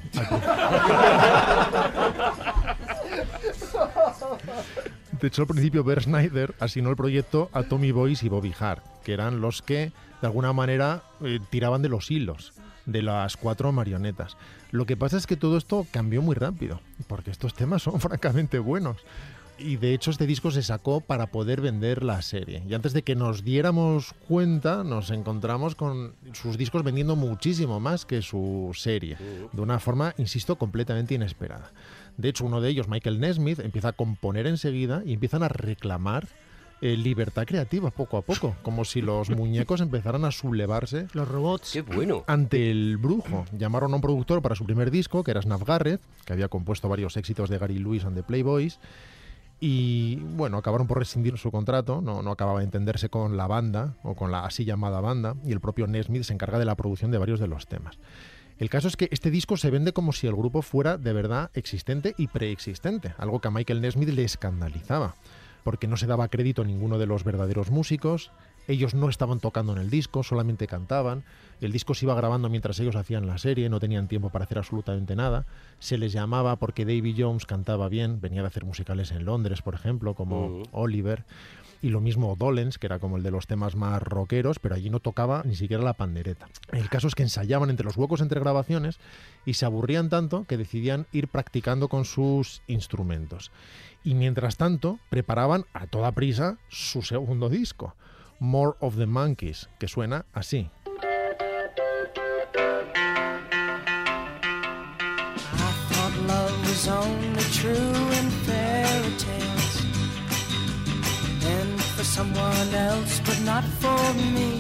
De hecho, al principio Bert Snyder asignó el proyecto a Tommy Boyce y Bobby Hart, que eran los que, de alguna manera, eh, tiraban de los hilos de las cuatro marionetas. Lo que pasa es que todo esto cambió muy rápido, porque estos temas son francamente buenos. Y de hecho este disco se sacó para poder vender la serie. Y antes de que nos diéramos cuenta, nos encontramos con sus discos vendiendo muchísimo más que su serie. De una forma, insisto, completamente inesperada. De hecho, uno de ellos, Michael Nesmith, empieza a componer enseguida y empiezan a reclamar eh, libertad creativa poco a poco. Como si los muñecos empezaran a sublevarse. Los robots. ¡Qué bueno! Ante el brujo. Llamaron a un productor para su primer disco, que era Snap Garrett, que había compuesto varios éxitos de Gary Lewis and the Playboys. Y bueno, acabaron por rescindir su contrato, no, no acababa de entenderse con la banda, o con la así llamada banda, y el propio Nesmith se encarga de la producción de varios de los temas. El caso es que este disco se vende como si el grupo fuera de verdad existente y preexistente, algo que a Michael Nesmith le escandalizaba, porque no se daba crédito a ninguno de los verdaderos músicos, ellos no estaban tocando en el disco, solamente cantaban, el disco se iba grabando mientras ellos hacían la serie, no tenían tiempo para hacer absolutamente nada, se les llamaba porque Davy Jones cantaba bien, venía de hacer musicales en Londres, por ejemplo, como uh-huh. Oliver, y lo mismo Dolenz, que era como el de los temas más rockeros, pero allí no tocaba ni siquiera la pandereta. El caso es que ensayaban entre los huecos entre grabaciones y se aburrían tanto que decidían ir practicando con sus instrumentos. Y mientras tanto, preparaban a toda prisa su segundo disco, More of the Monkeys, que suena así. I thought love was only true in fairy tales, and for someone else, but not for me.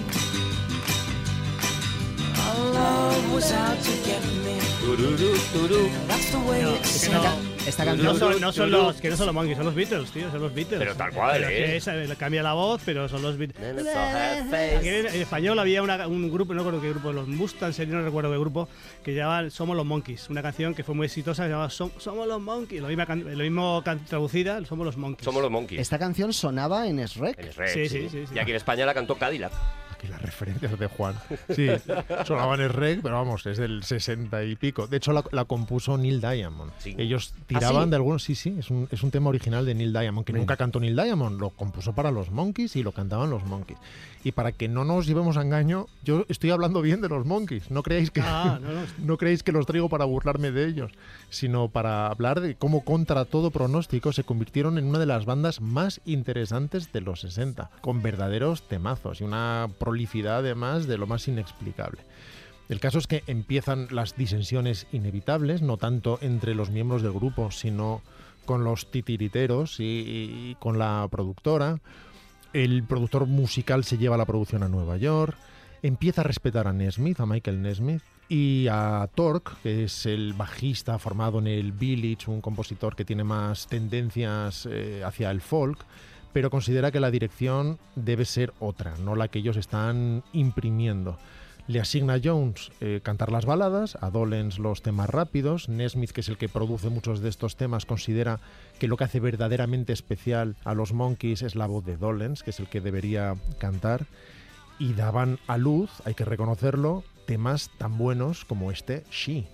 Our love was out to get me. That's the way it seemed. Esta canción no son, no son los que no son los Monkeys, son los Beatles, tío, son los Beatles. Pero tal cual, pero ¿eh? Es, le cambia la voz, pero son los Beatles. Aquí en, en español había una, un grupo, no recuerdo qué grupo, los Mustangs, no recuerdo qué grupo, que llamaban Somos los Monkeys, una canción que fue muy exitosa, que se llamaba Som, Somos los Monkeys, lo mismo, lo mismo traducida, Somos los Monkeys. Somos los Monkeys. Esta canción sonaba en S R E C. En S R E C, sí, sí, sí, sí, sí. Y aquí en España la cantó Cadillac. Aquí las referencias de Juan. Sí, sonaban en S R E C, pero vamos, es del sesenta y pico. De hecho, la, la compuso Neil Diamond. Sí. Ellos tiraban ¿Ah, sí? de algunos... Sí, sí, es un, es un tema original de Neil Diamond, que Venga. nunca cantó Neil Diamond, lo compuso para los Monkeys y lo cantaban los Monkeys. Y para que no nos llevemos a engaño, yo estoy hablando bien de los Monkeys. No creéis que, Ah, no, no. no creéis que los traigo para burlarme de ellos, sino para hablar de cómo, contra todo pronóstico, se convirtieron en una de las bandas más interesantes de los sesenta, con verdaderos temazos y una prolicidad además de lo más inexplicable. El caso es que empiezan las disensiones inevitables, no tanto entre los miembros del grupo, sino con los titiriteros y, y con la productora. El productor musical se lleva la producción a Nueva York, empieza a respetar a Nesmith, a Michael Nesmith, y a Torque, que es el bajista formado en el Village, un compositor que tiene más tendencias eh, hacia el folk, pero considera que la dirección debe ser otra, no la que ellos están imprimiendo. Le asigna a Jones eh, cantar las baladas, a Dolenz los temas rápidos. Nesmith, que es el que produce muchos de estos temas, considera que lo que hace verdaderamente especial a los Monkeys es la voz de Dolenz, que es el que debería cantar. Y daban a luz, hay que reconocerlo, temas tan buenos como este She.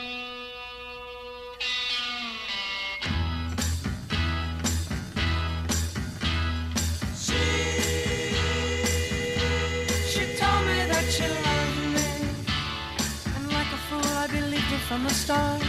From the start,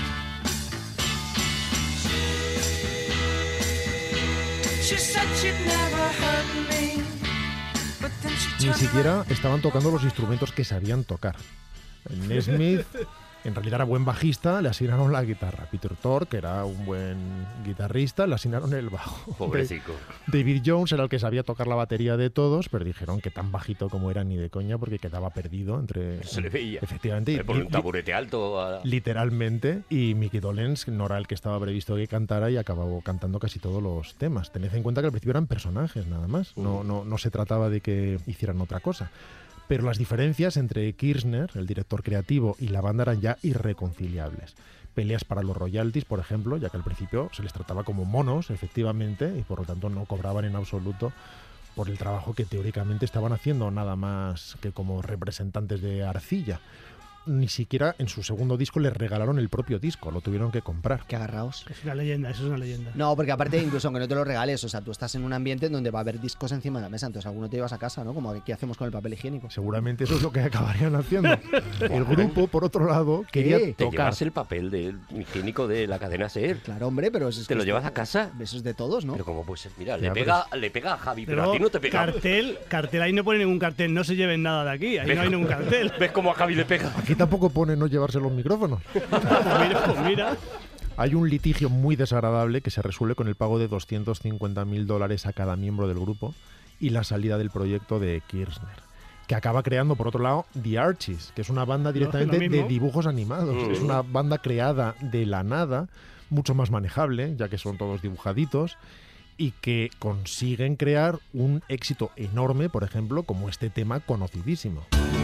she said she'd never hurt me, but then she Ni turned siquiera around. estaban tocando los instrumentos que sabían tocar. Nesmith, en realidad era buen bajista, le asignaron la guitarra. Peter Tork, que era un buen guitarrista, le asignaron el bajo. Pobrecico. David Jones era el que sabía tocar la batería de todos, pero dijeron que tan bajito como era ni de coña, porque quedaba perdido entre... Se le veía. Efectivamente. Le pone un li- taburete alto. A... Literalmente, y Mickey Dolenz no era el que estaba previsto que cantara y acabó cantando casi todos los temas. Tened en cuenta que al principio eran personajes nada más, no, no, no se trataba de que hicieran otra cosa. Pero las diferencias entre Kirchner, el director creativo, y la banda eran ya irreconciliables. Peleas para los royalties, por ejemplo, ya que al principio se les trataba como monos, efectivamente, y por lo tanto no cobraban en absoluto por el trabajo que teóricamente estaban haciendo, nada más que como representantes de arcilla. ni siquiera en su segundo disco les regalaron el propio disco, lo tuvieron que comprar. Qué agarraos. Es una leyenda, eso es una leyenda. No, porque aparte, incluso aunque no te lo regales, o sea, tú estás en un ambiente en donde va a haber discos encima de la mesa, entonces alguno te llevas a casa, ¿no? Como aquí hacemos con el papel higiénico. Seguramente eso es lo que acabarían haciendo. El grupo, por otro lado, quería ¿Qué? Te tocar. llevas el papel del higiénico de la cadena SER. Claro, hombre, pero eso es ¿Te que lo es- llevas a casa? Eso es de todos, ¿no? Pero ¿cómo puede ser? Mira, Ya, le pero pega, le pega a Javi, pero, Pero a ti no te pega. cartel, cartel, ahí no pone ningún cartel, no se lleven nada de aquí, ahí ¿Ves no hay cómo- ningún cartel. ¿Ves cómo a Javi le pega? Aquí tampoco pone no llevarse los micrófonos. Pues mira, pues mira. Hay un litigio muy desagradable que se resuelve con el pago de doscientos cincuenta mil dólares a cada miembro del grupo y la salida del proyecto de Kirchner, que acaba creando, por otro lado, The Archies, que es una banda directamente lo mismo. de dibujos animados. Mm. Es una banda creada de la nada, mucho más manejable, ya que son todos dibujaditos, y que consiguen crear un éxito enorme, por ejemplo, como este tema conocidísimo.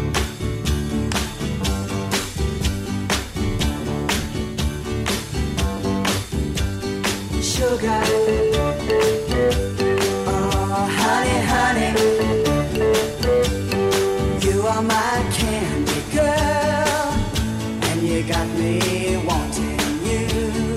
Sugar, oh honey, honey, you are my candy girl, and you got me wanting you,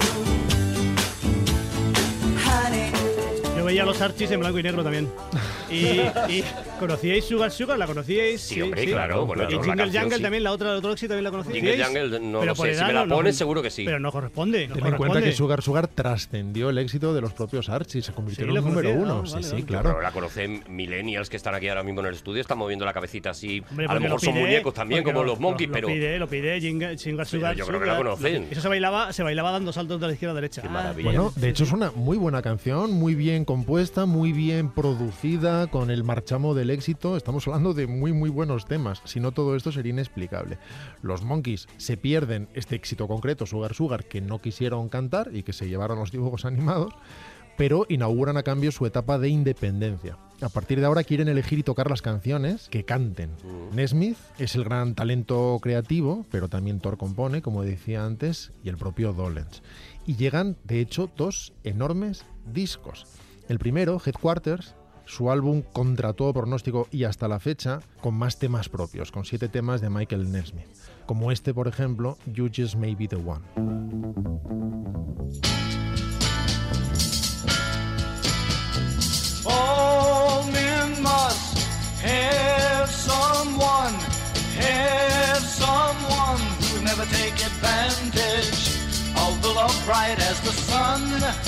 honey. Yo veía los Archies en blanco y negro también. Y, y ¿conocíais Sugar Sugar? ¿La conocíais? Sí, hombre, claro, bueno, y la Jingle canción, Jungle sí. también, la otra, el otro éxito también la conocíais. Jingle Jungle, no Pero lo por sé. edad Si me la no- no- pones, seguro que sí. Pero no corresponde. No Ten en cuenta corresponde. que Sugar Sugar trascendió el éxito de los propios Archies, se convirtió Sí, en lo un número conocía, uno. ¿no? Sí, Vale, sí, vale. claro. Pero la conocen millennials que están aquí ahora mismo en el estudio, están moviendo la cabecita así. Hombre, A lo porque mejor son pide, muñecos también, porque como lo- los monkeys, lo, pero. Lo pide, lo pide, Jingle, Jingle Sugar. yo creo que la Sugar. conocen. Eso se bailaba, se bailaba dando saltos de la izquierda a la derecha. Qué Ah, maravilla. Bueno, de hecho es una muy buena canción, muy bien compuesta, muy bien producida, con el marchamo del éxito. Estamos hablando de muy muy buenos temas. Si no, todo esto sería inexplicable. Los Monkeys se pierden este éxito concreto, Sugar Sugar, que no quisieron cantar y que se llevaron los dibujos animados, pero inauguran a cambio su etapa de independencia. A partir de ahora quieren elegir y tocar las canciones que canten. Nesmith es el gran talento creativo, pero también Thor compone, como decía antes, y el propio Dolenz. Y llegan, de hecho, dos enormes discos. El primero, Headquarters, su álbum contra todo pronóstico y hasta la fecha, con más temas propios, con siete temas de Michael Nesmith. Como este, por ejemplo, You Just May Be The One. All men must have someone, have someone who never take advantage of the love bright as the sun.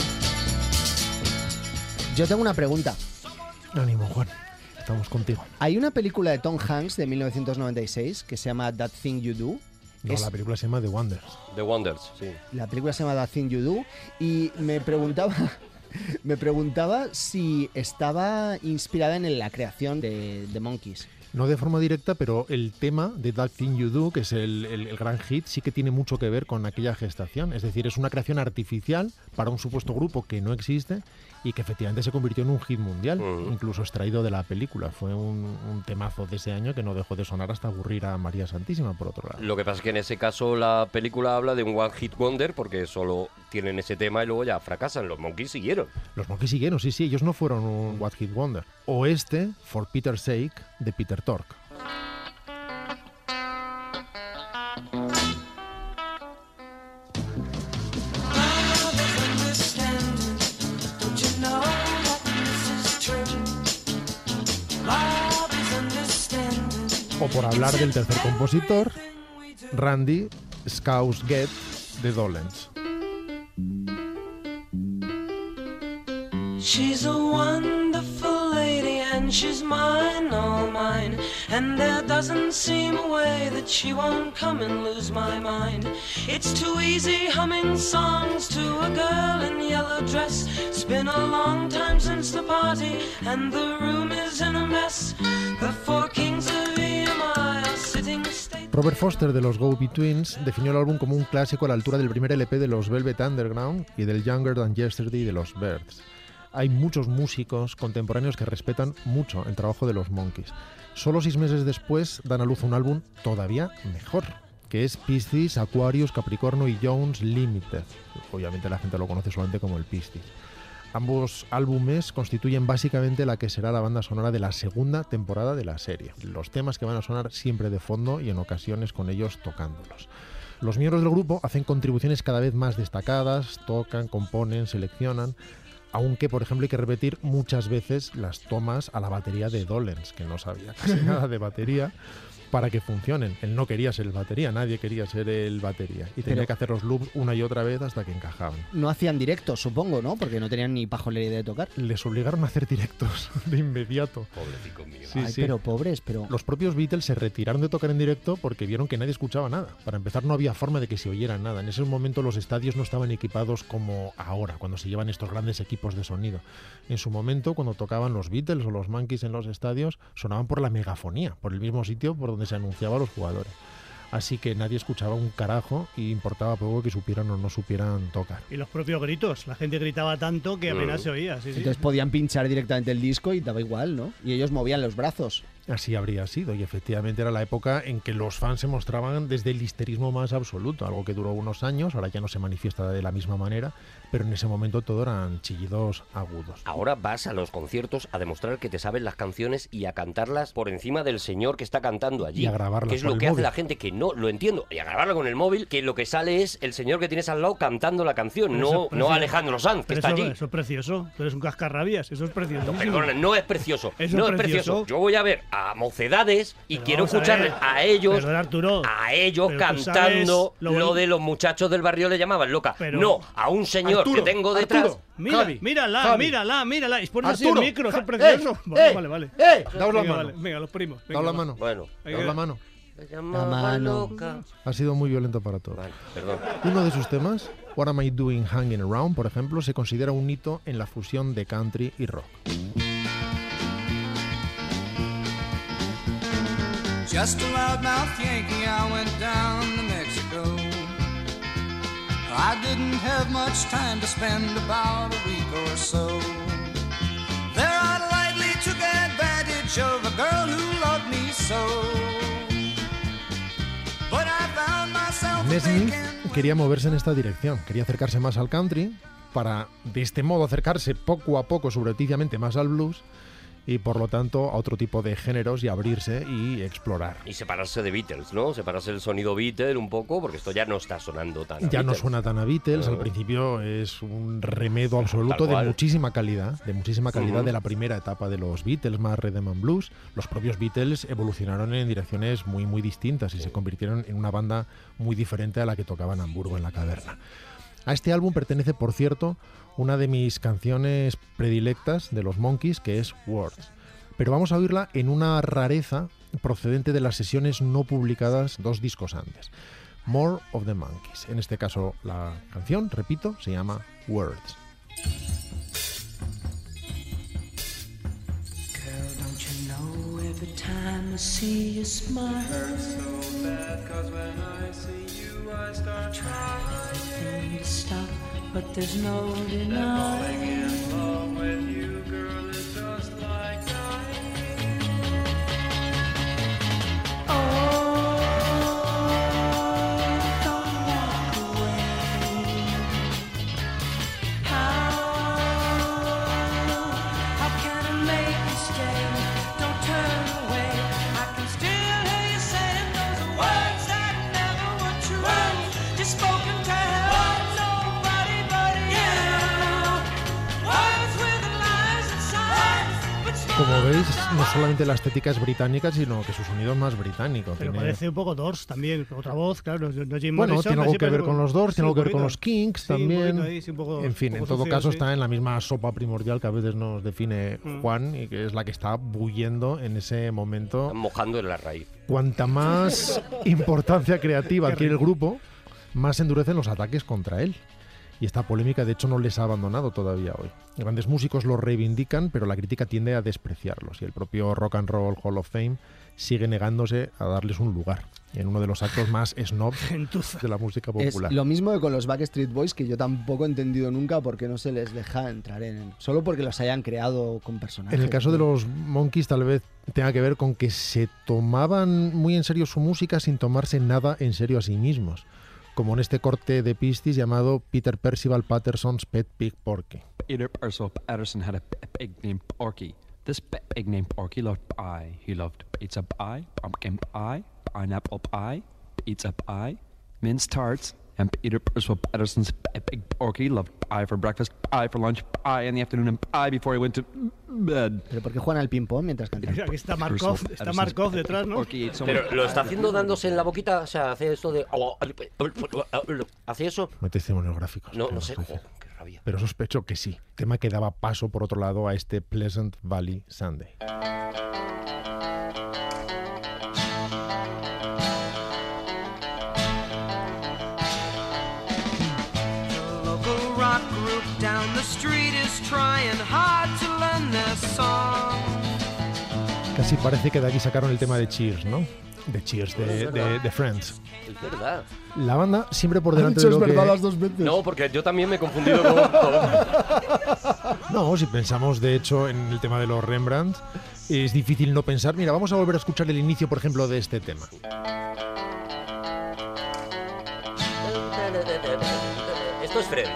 Yo tengo una pregunta. Ánimo, Juan. Estamos contigo. Hay una película de Tom Hanks de mil novecientos noventa y seis que se llama That Thing You Do. No, Es- la película se llama The Wonders. The Wonders, sí. La película se llama That Thing You Do y me preguntaba, me preguntaba si estaba inspirada en la creación de The Monkeys. No de forma directa, pero el tema de That Thing You Do, que es el, el- el gran hit, sí que tiene mucho que ver con aquella gestación. Es decir, es una creación artificial para un supuesto grupo que no existe y que efectivamente se convirtió en un hit mundial, Ujú. incluso extraído de la película. Fue un, un temazo de ese año que no dejó de sonar hasta aburrir a María Santísima, por otro lado. Lo que pasa es que en ese caso la película habla de un One Hit Wonder porque solo tienen ese tema y luego ya fracasan. Los Monkeys siguieron. Los Monkeys siguieron, sí, sí, ellos no fueron un What Hit Wonder. O este, For Peter's Sake, de Peter Tork. Don't you know that this is true? Love is understanding. O por hablar del tercer compositor, Randy Scousgett de Dolenz. She's a wonderful lady and she's mine, all mine. And there doesn't seem a way that she won't come and lose my mind. It's too easy humming songs to a girl in yellow dress. It's been a long time since the party and the room is in a mess. The four kings of E M I are sitting state. Robert Foster de los Go-Betweens definió el álbum como un clásico a la altura del primer L P de los Velvet Underground y del Younger Than Yesterday de los Byrds. Hay muchos músicos contemporáneos que respetan mucho el trabajo de los Monkeys. Solo seis meses después dan a luz un álbum todavía mejor, que es Piscis, Aquarius, Capricornio y Jones Limited. Obviamente la gente lo conoce solamente como el Piscis. Ambos álbumes constituyen básicamente la que será la banda sonora de la segunda temporada de la serie. Los temas que van a sonar siempre de fondo y en ocasiones con ellos tocándolos. Los miembros del grupo hacen contribuciones cada vez más destacadas, tocan, componen, seleccionan, aunque, por ejemplo, hay que repetir muchas veces las tomas a la batería de Dolenz, que no sabía casi nada de batería, para que funcionen. Él no quería ser el batería, nadie quería ser el batería. Y tenía Pero que hacer los loops una y otra vez hasta que encajaban. no hacían directos, supongo, ¿no? Porque no tenían ni pajolera de tocar. Les obligaron a hacer directos de inmediato. Pobrecito mío. Sí, Ay, sí. pero pobres, pero... Los propios Beatles se retiraron de tocar en directo porque vieron que nadie escuchaba nada. Para empezar, no había forma de que se oyera nada. En ese momento los estadios no estaban equipados como ahora, cuando se llevan estos grandes equipos de sonido. En su momento, cuando tocaban los Beatles o los Monkees en los estadios, sonaban por la megafonía, por el mismo sitio por donde se anunciaba a los jugadores. Así que nadie escuchaba un carajo y importaba poco que supieran o no supieran tocar. Y los propios gritos. La gente gritaba tanto que apenas se oía. Sí, sí. Entonces podían pinchar directamente el disco y daba igual, ¿no? Y ellos movían los brazos. Así habría sido, y efectivamente era la época en que los fans se mostraban desde el histerismo más absoluto, algo que duró unos años, ahora ya no se manifiesta de la misma manera, pero en ese momento todo eran chillidos agudos. Ahora vas a los conciertos a demostrar que te sabes las canciones y a cantarlas por encima del señor que está cantando allí. Y a grabarlas que es con lo el que hace móvil. la gente que no lo entiendo. Y a grabarla con el móvil, que lo que sale es el señor que tienes al lado cantando la canción, Pero no, eso- pero no eso- Alejandro Sanz, que Pero está eso, allí. eso es precioso. Tú eres un cascarrabias. Eso es precioso. No, perdona, no es precioso. Eso no es es precioso. precioso. Yo voy a ver a Mocedades y Pero quiero vamos a escuchar ver. a, ellos, Perdona, Arturo. a ellos Pero tú cantando sabes lo, lo de los muchachos del barrio le llamaban loca. Pero- No, a un señor Arturo, que tengo detrás. Arturo. Mira, Javi, mírala, Javi. mírala, mírala. Y pones así el Arturo, micro, eso es Ja- precioso. eh, vale, eh, vale, vale. eh, daos la Venga, mano. vale, venga, los primos. Venga, Daos la va. mano. Bueno, Daos la mano. le llamaba mano. loca. Ha sido muy violento para todos. Vale, perdón. Uno de sus temas, What Am I Doing Hanging Around, por ejemplo, se considera un hito en la fusión de country y rock. Just a loudmouth Yankee, I went down to Mexico. I didn't have much time to spend, about a week or so. There I lightly took advantage of a girl who loved me so. But I found myself Nesmith thinking, quería moverse en esta dirección, quería acercarse más al country para de este modo acercarse poco a poco, subrepticiamente, más al blues y por lo tanto a otro tipo de géneros y abrirse y explorar. Y separarse de Beatles, ¿no? Separarse del sonido Beatles un poco, porque esto ya no está sonando tan a Ya no Beatles. suena tan a Beatles, Ah. al principio es un remedo absoluto Tal de cual. muchísima calidad, de muchísima calidad Ujú. de la primera etapa de los Beatles, más Rhythm and Blues. Los propios Beatles evolucionaron en direcciones muy muy distintas y se convirtieron en una banda muy diferente a la que tocaba en Hamburgo en la caverna. A este álbum pertenece, por cierto, una de mis canciones predilectas de los Monkees, que es Words. Pero vamos a oírla en una rareza procedente de las sesiones no publicadas dos discos antes. More of the Monkees. En este caso, la canción, repito, se llama Words. Girl, don't you know every time I see you smile, so bad, 'cause when I see you I start trying to stop, but there's no denying. In love with you, girl, is just like dying. Oh, don't walk away. How, how can I make you stay? Don't turn away. I can still hear you saying those words that never were true. Just spoken to help nobody but you. Words with lies inside, but Como veis, no solamente la estética es británica, sino que su sonido es más británico. Pero Tiene- parece un poco Doors también. Otra voz, claro. No, no Jim Bueno, Morrison, tiene algo así que ver parece con como- los Doors, sí, tiene algo que un ver con poquito. los Kinks Sí, un también. poquito ahí, sí, un poco- en fin, un en poco todo sucio, caso sí. está en la misma sopa primordial que a veces nos define Mm. Juan y que es la que está bullendo en ese momento. Están mojando en la raíz. Cuanta más importancia creativa adquiere el grupo, más se endurecen los ataques contra él. Y esta polémica, de hecho, no les ha abandonado todavía hoy. Grandes músicos los reivindican, pero la crítica tiende a despreciarlos. Y el propio Rock and Roll Hall of Fame sigue negándose a darles un lugar en uno de los actos más snob de la música Es popular. lo mismo que con los Backstreet Boys, que yo tampoco he entendido nunca por qué no se les deja entrar en... Solo porque los hayan creado con personajes. En el caso de los Monkees tal vez tenga que ver con que se tomaban muy en serio su música sin tomarse nada en serio a sí mismos, como en este corte de Pixies llamado Peter Percival Patterson's Pet Pig Porky. Peter Purcell Patterson had a pig named Porky. This pig named Porky loved pie. He loved pizza pie, pumpkin pie, pineapple pie, pizza pie, minced tarts, and Peter Purcell Patterson's big Porky loved pie for breakfast, pie for lunch, pie in the afternoon, and pie before he went to bed. Pero ¿por qué juegan al ping-pong mientras cantan? Aquí está Markov, está Markov detrás, ¿no? Pero lo está haciendo dándose en la boquita, o sea, hace esto de... ¿Hace eso? No testimonios gráficos. No, no sé. Oh, qué rabia. Pero sospecho que sí. Tema que daba paso, por otro lado, a este Pleasant Valley Sunday. Rock group down the street is trying hard to learn their song. Casi parece que de aquí sacaron el tema de Cheers, ¿no? De Cheers, de, Es de, de Friends. Es verdad. La banda siempre por delante Ha dicho de lo es verdad que... las dos veces. No, porque yo también me he confundido con... con- No, si pensamos de hecho en el tema de los Rembrandt, es difícil no pensar. Mira, vamos a volver a escuchar el inicio, por ejemplo, de este tema. Esto es Friends.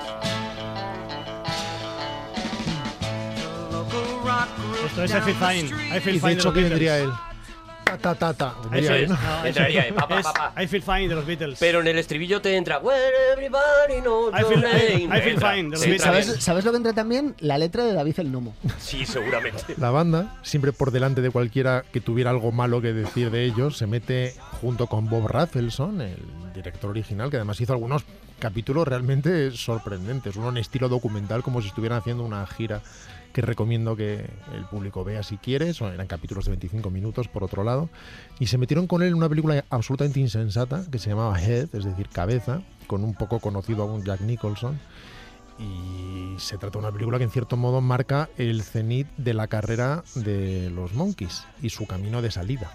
Esto es I Feel Fine. I Feel Y Fine de hecho, los ¿qué Beatles. vendría él? Ta, ta, ta, ta. Vendría él, ¿no? No, eso- Entraría, eh, pa, pa, es pa, pa. I Feel Fine de los Beatles. Pero en el estribillo te entra When everybody knows I your feel- name. I- I feel Entra. fine, de los Sí, Beatles. entra ¿Sabes, bien. ¿Sabes lo que entra también? La letra de David el Nomo. Sí, seguramente. La banda, siempre por delante de cualquiera que tuviera algo malo que decir de ellos, se mete junto con Bob Rafelson, el director original, que además hizo algunos capítulos realmente sorprendentes, uno en estilo documental, como si estuvieran haciendo una gira que recomiendo que el público vea si quiere. Son, eran capítulos de veinticinco minutos, por otro lado, y se metieron con él en una película absolutamente insensata que se llamaba Head, es decir, Cabeza, con un poco conocido aún Jack Nicholson. Y se trata de una película que en cierto modo marca el cenit de la carrera de los Monkees y su camino de salida.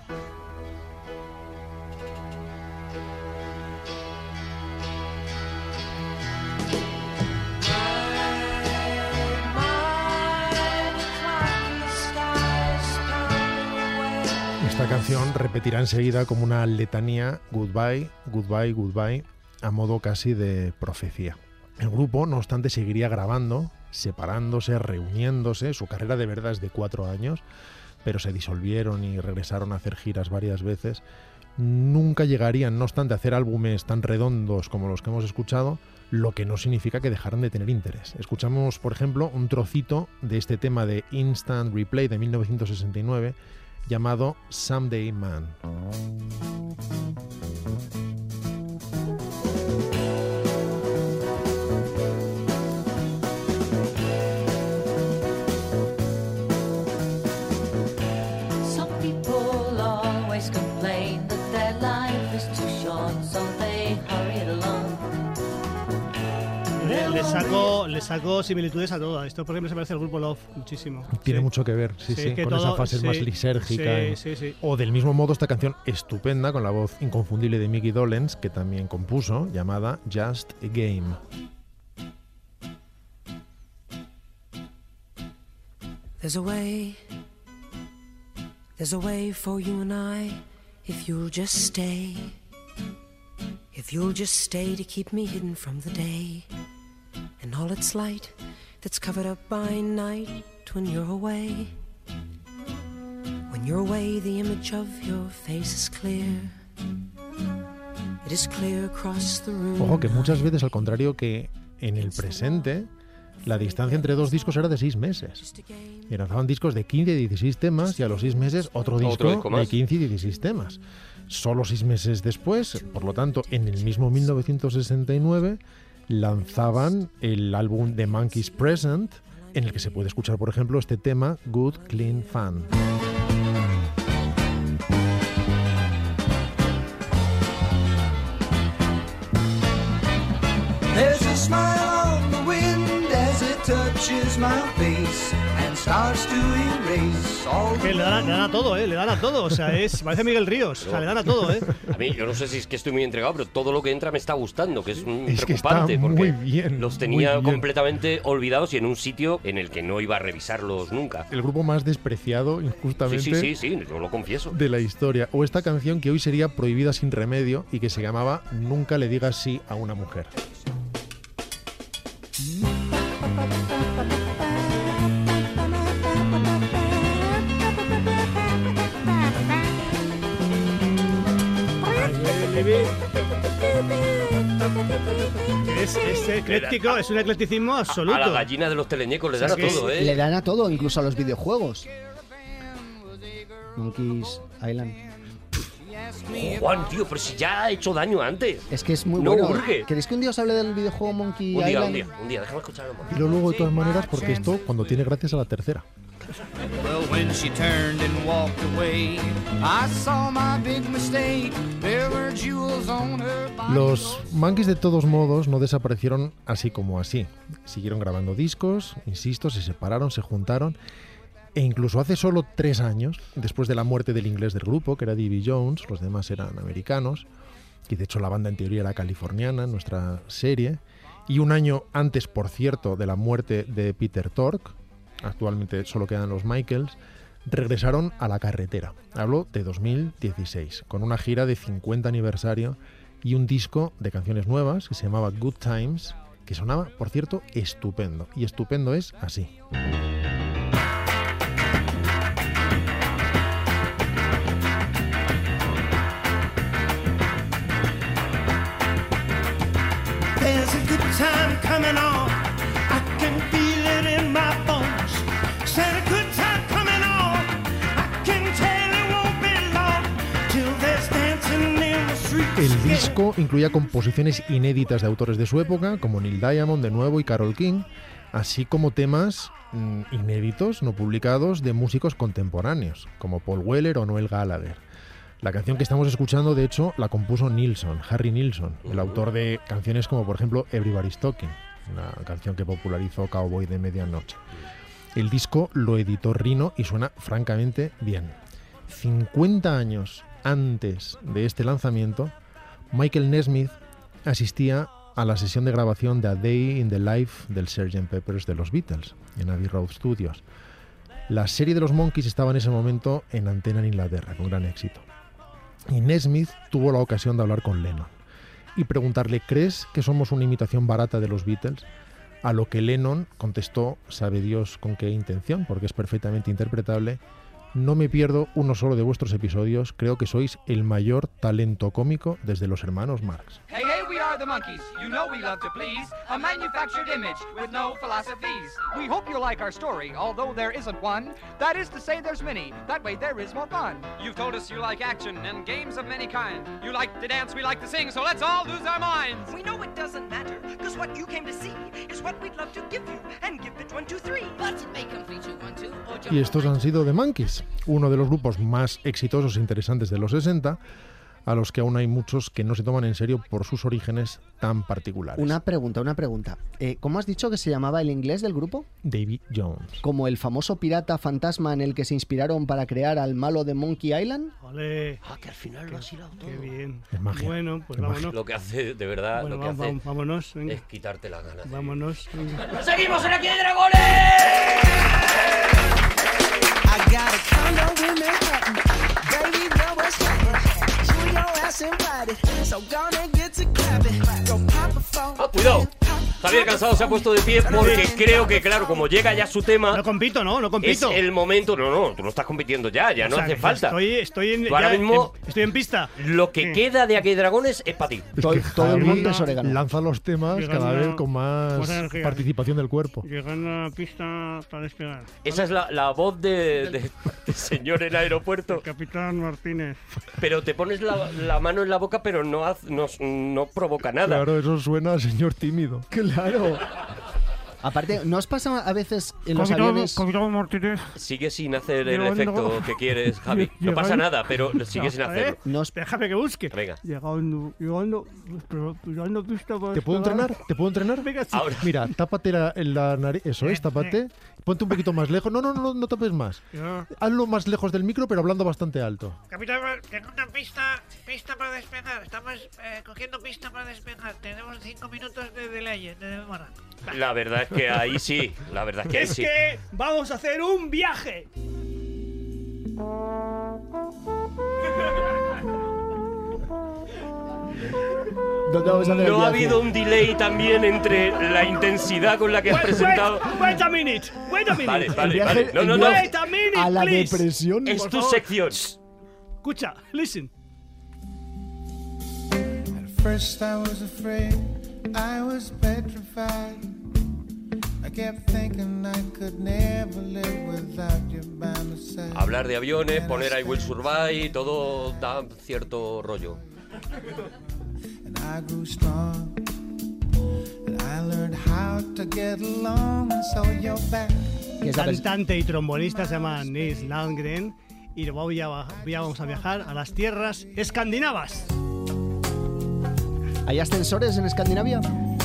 Esta canción repetirá enseguida como una letanía Goodbye, Goodbye, Goodbye, a modo casi de profecía. El grupo, no obstante, seguiría grabando, separándose, reuniéndose. Su carrera de verdad es de cuatro años, pero se disolvieron y regresaron a hacer giras varias veces. Nunca llegarían, no obstante, a hacer álbumes tan redondos como los que hemos escuchado, lo que no significa que dejaran de tener interés. Escuchamos, por ejemplo, un trocito de este tema de Instant Replay de mil novecientos sesenta y nueve, llamado Someday Man. Some people always complain that their life is too short, so they hurry it along. Le, le saco, le saco similitudes a todo. Esto, por ejemplo, se parece al grupo Love muchísimo. Tiene Sí. mucho que ver, sí, Sí, sí, que con todo- esa fase sí, más lisérgica. sí, y- sí, sí. O del mismo modo esta canción estupenda con la voz inconfundible de Mickey Dolenz, que también compuso, llamada Just a Game. There's a way, there's a way for you and I, if you'll just stay. If you'll just stay to keep me hidden from the day and all its light that's covered up by night when you're away. When you're away, the image of your face is clear. It is clear across the room. Ojo que muchas veces, al contrario que en el presente, la distancia entre dos discos era de seis meses. Y lanzaban discos de quince y dieciséis temas y a los seis meses otro disco, Otro disco de más. quince y dieciséis temas. Solo seis meses después, por lo tanto, en el mismo mil novecientos sesenta y nueve, lanzaban el álbum The Monkees Present, en el que se puede escuchar, por ejemplo, este tema Good Clean Fun. There's a smile on the wind as it touches my face and starts to erase all Que le dan, a, le dan a todo, ¿eh? Le dan a todo. O sea, es, parece Miguel Ríos. O sea, le dan a todo, ¿eh? A mí, yo no sé si es que estoy muy entregado, pero todo lo que entra me está gustando, que es un Es que está preocupante, porque muy bien, los muy tenía bien. completamente olvidados y en un sitio en el que no iba a revisarlos nunca. El grupo más despreciado, Sí, injustamente, sí, sí, sí, yo lo confieso. de la historia. O esta canción que hoy sería prohibida sin remedio y que se llamaba Nunca le digas sí a una mujer. Es, es ecléctico, es un eclecticismo absoluto. A la gallina de los teleñecos le dan a todo, ¿eh? Le dan a todo, incluso a los videojuegos. Monkeys Island. Oh, Juan, tío, pero si ya ha hecho daño antes. Es que es muy no bueno. urge. ¿Queréis que un día os hable del videojuego Monkey Un día, Island? un día, un día, déjame escucharlo. Dilo luego de todas maneras, porque esto cuando tiene gracias a la tercera. Well, when she turned and walked away, I saw my big mistake. There were jewels on her body. Los Monkeys de todos modos no desaparecieron así como así. Siguieron grabando discos, insisto, se separaron, se juntaron. E incluso hace solo tres años, después de la muerte del inglés del grupo, que era Davy Jones, los demás eran americanos, y de hecho la banda en teoría era californiana, en nuestra serie, y un año antes, por cierto, de la muerte de Peter Tork, actualmente solo quedan los Michaels, regresaron a la carretera. Hablo de dos mil dieciséis, con una gira de cincuenta aniversario y un disco de canciones nuevas que se llamaba Good Times, que sonaba, por cierto, estupendo. Y estupendo es así. There's a good time coming on. I can feel it in my bones. Said a good time coming on. I can tell it won't be long till there's dancing in the streets. El disco incluía composiciones inéditas de autores de su época, como Neil Diamond de nuevo y Carole King, así como temas mmm, inéditos, no publicados, de músicos contemporáneos, como Paul Weller o Noel Gallagher. La canción que estamos escuchando, de hecho, la compuso Nilsson, Harry Nilsson, el autor de canciones como, por ejemplo, Everybody's Talking, una canción que popularizó Cowboy de Medianoche. El disco lo editó Rhino y suena francamente bien. cincuenta años antes de este lanzamiento, Michael Nesmith asistía a la sesión de grabación de A Day in the Life del sergeant Pepper's de los Beatles, en Abbey Road Studios. La serie de los Monkeys estaba en ese momento en antena en Inglaterra, con gran éxito. Y Nesmith tuvo la ocasión de hablar con Lennon y preguntarle: ¿crees que somos una imitación barata de los Beatles? A lo que Lennon contestó, sabe Dios con qué intención, porque es perfectamente interpretable: no me pierdo uno solo de vuestros episodios, creo que sois el mayor talento cómico desde los hermanos Marx. Hey, hey, we are the Monkeys. You know we love to please. A manufactured image with no philosophies. We hope you like our story, although there isn't one. That is to say, there's many. That way there is more fun. You've told us you like action and games of many kind. You like to dance, we like to sing, so let's all lose our minds. We know it doesn't matter, because what you came to see is what we'd love to give you. And give it one, two, three. Let's make them three, two, one, two. Or Y estos han sido The Monkeys, uno de los grupos más exitosos e interesantes de los sesenta, a los que aún hay muchos que no se toman en serio por sus orígenes tan particulares. Una pregunta, una pregunta. Eh, ¿Cómo has dicho que se llamaba el inglés del grupo? Davy Jones. ¿Como el famoso pirata fantasma en el que se inspiraron para crear al malo de Monkey Island? Ole. Ah, que al final lo has hilado todo. Qué bien. Es magia. Bueno, pues Es vámonos. magia. Lo que hace, de verdad, Bueno, lo que vamos, hace vamos, vámonos. Venga. es quitarte las ganas. Vámonos. Venga. ¡Seguimos en Aquí hay Dragones! I got a condo in Manhattan. Baby, know what's happening. You your ass invited. So gonna get to clapping. Go pop a phone. Ah, cuidado. Javier Cansado se ha puesto de pie porque creo que, claro, como llega ya su tema... No compito, ¿no? No compito. Es el momento... No, no, tú no estás compitiendo ya, ya O no sea, hace que falta. Estoy, estoy en, Tú ahora ya, mismo- en- estoy en pista. Lo que Sí. queda de Aquí hay Dragones es para ti. Es Todo- que todo el Javi mundo es orégano. lanza los temas Llegando- cada vez con más Más energía. participación del cuerpo. Llegando a la pista para despegar. Esa es la, la voz de, de, de señor en aeropuerto. Capitán Martínez. Pero te pones la, la mano en la boca, pero no, haz- no, no provoca nada. Claro, eso suena a señor tímido. Claro. Aparte, ¿no os pasa a veces en los Capitán, aviones? Capitán Martínez. Sigue sin hacer el Llegando. efecto que quieres, Javi. No pasa nada, pero sigue sin hacerlo. No os- Déjame que busque. Venga. Llegando, llegando, pero llegando a pista para ¿Te puedo despegar. entrenar? ¿Te puedo entrenar? Venga, sí. Ahora. Mira, tápate la, en la nariz. Eso es, tápate. Ponte un poquito más lejos. No, no, no, no tapes más. Ya. Hazlo más lejos del micro, pero hablando bastante alto. Capitán, tengo una pista, pista para despegar. Estamos eh, cogiendo pista para despegar. Tenemos cinco minutos de delay, de demora. La verdad es que ahí sí. La verdad es que ahí Es sí. que vamos a hacer un viaje. ¿Dónde vamos a hacer el No ha viaje? habido un delay también entre la intensidad con la que has Wait, presentado. wait, wait a minute. Wait a minute. Vale, El vale, viaje- vale. No, el no, no. viaje Wait a minute, a la please. depresión. Es por tu favor. sección. Escucha, listen. first I was afraid, I was petrified. I kept thinking I could never live without you by my side. Hablar de aviones, poner I Will Survive, todo da cierto rollo. And I grew strong, and I learned how to get along, and so you're back. El cantante y trombonista se llama Nils Landgren y luego voy a, voy a, vamos a viajar a las tierras escandinavas. ¿Hay ascensores en Escandinavia?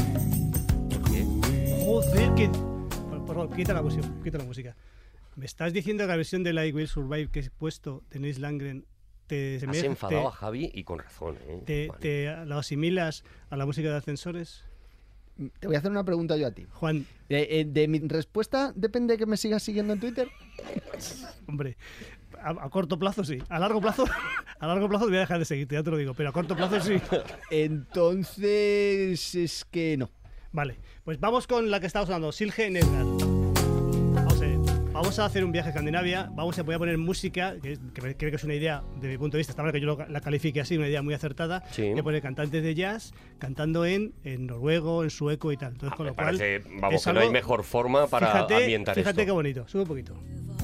Joder, que... Por, por favor, quita la música, quita la música. ¿Me estás diciendo que la versión de I Will Survive que he puesto de Nils Landgren te... Se Has me, enfadado te, a Javi y con razón, ¿eh? Te, Vale. te lo asimilas a la música de ascensores? Te voy a hacer una pregunta yo a ti. Juan. Eh, eh, de mi respuesta depende que me sigas siguiendo en Twitter. Hombre, a, a corto plazo sí. A largo plazo, a largo plazo te voy a dejar de seguirte, ya te lo digo. Pero a corto plazo sí. Entonces es que no. Vale, pues vamos con la que estamos hablando, Silje Nedgar. Vamos a, ver, vamos a hacer un viaje a Escandinavia. Vamos a, voy a poner música, que, es, que creo que es una idea, de mi punto de vista, está mal que yo lo, la califique así, una idea muy acertada. Sí. Voy a poner cantantes de jazz cantando en, en noruego, en sueco y tal. Entonces, Ah, con me lo cual, parece, vamos, es que no hay algo- mejor forma para fíjate, ambientar fíjate esto. qué bonito, sube un poquito.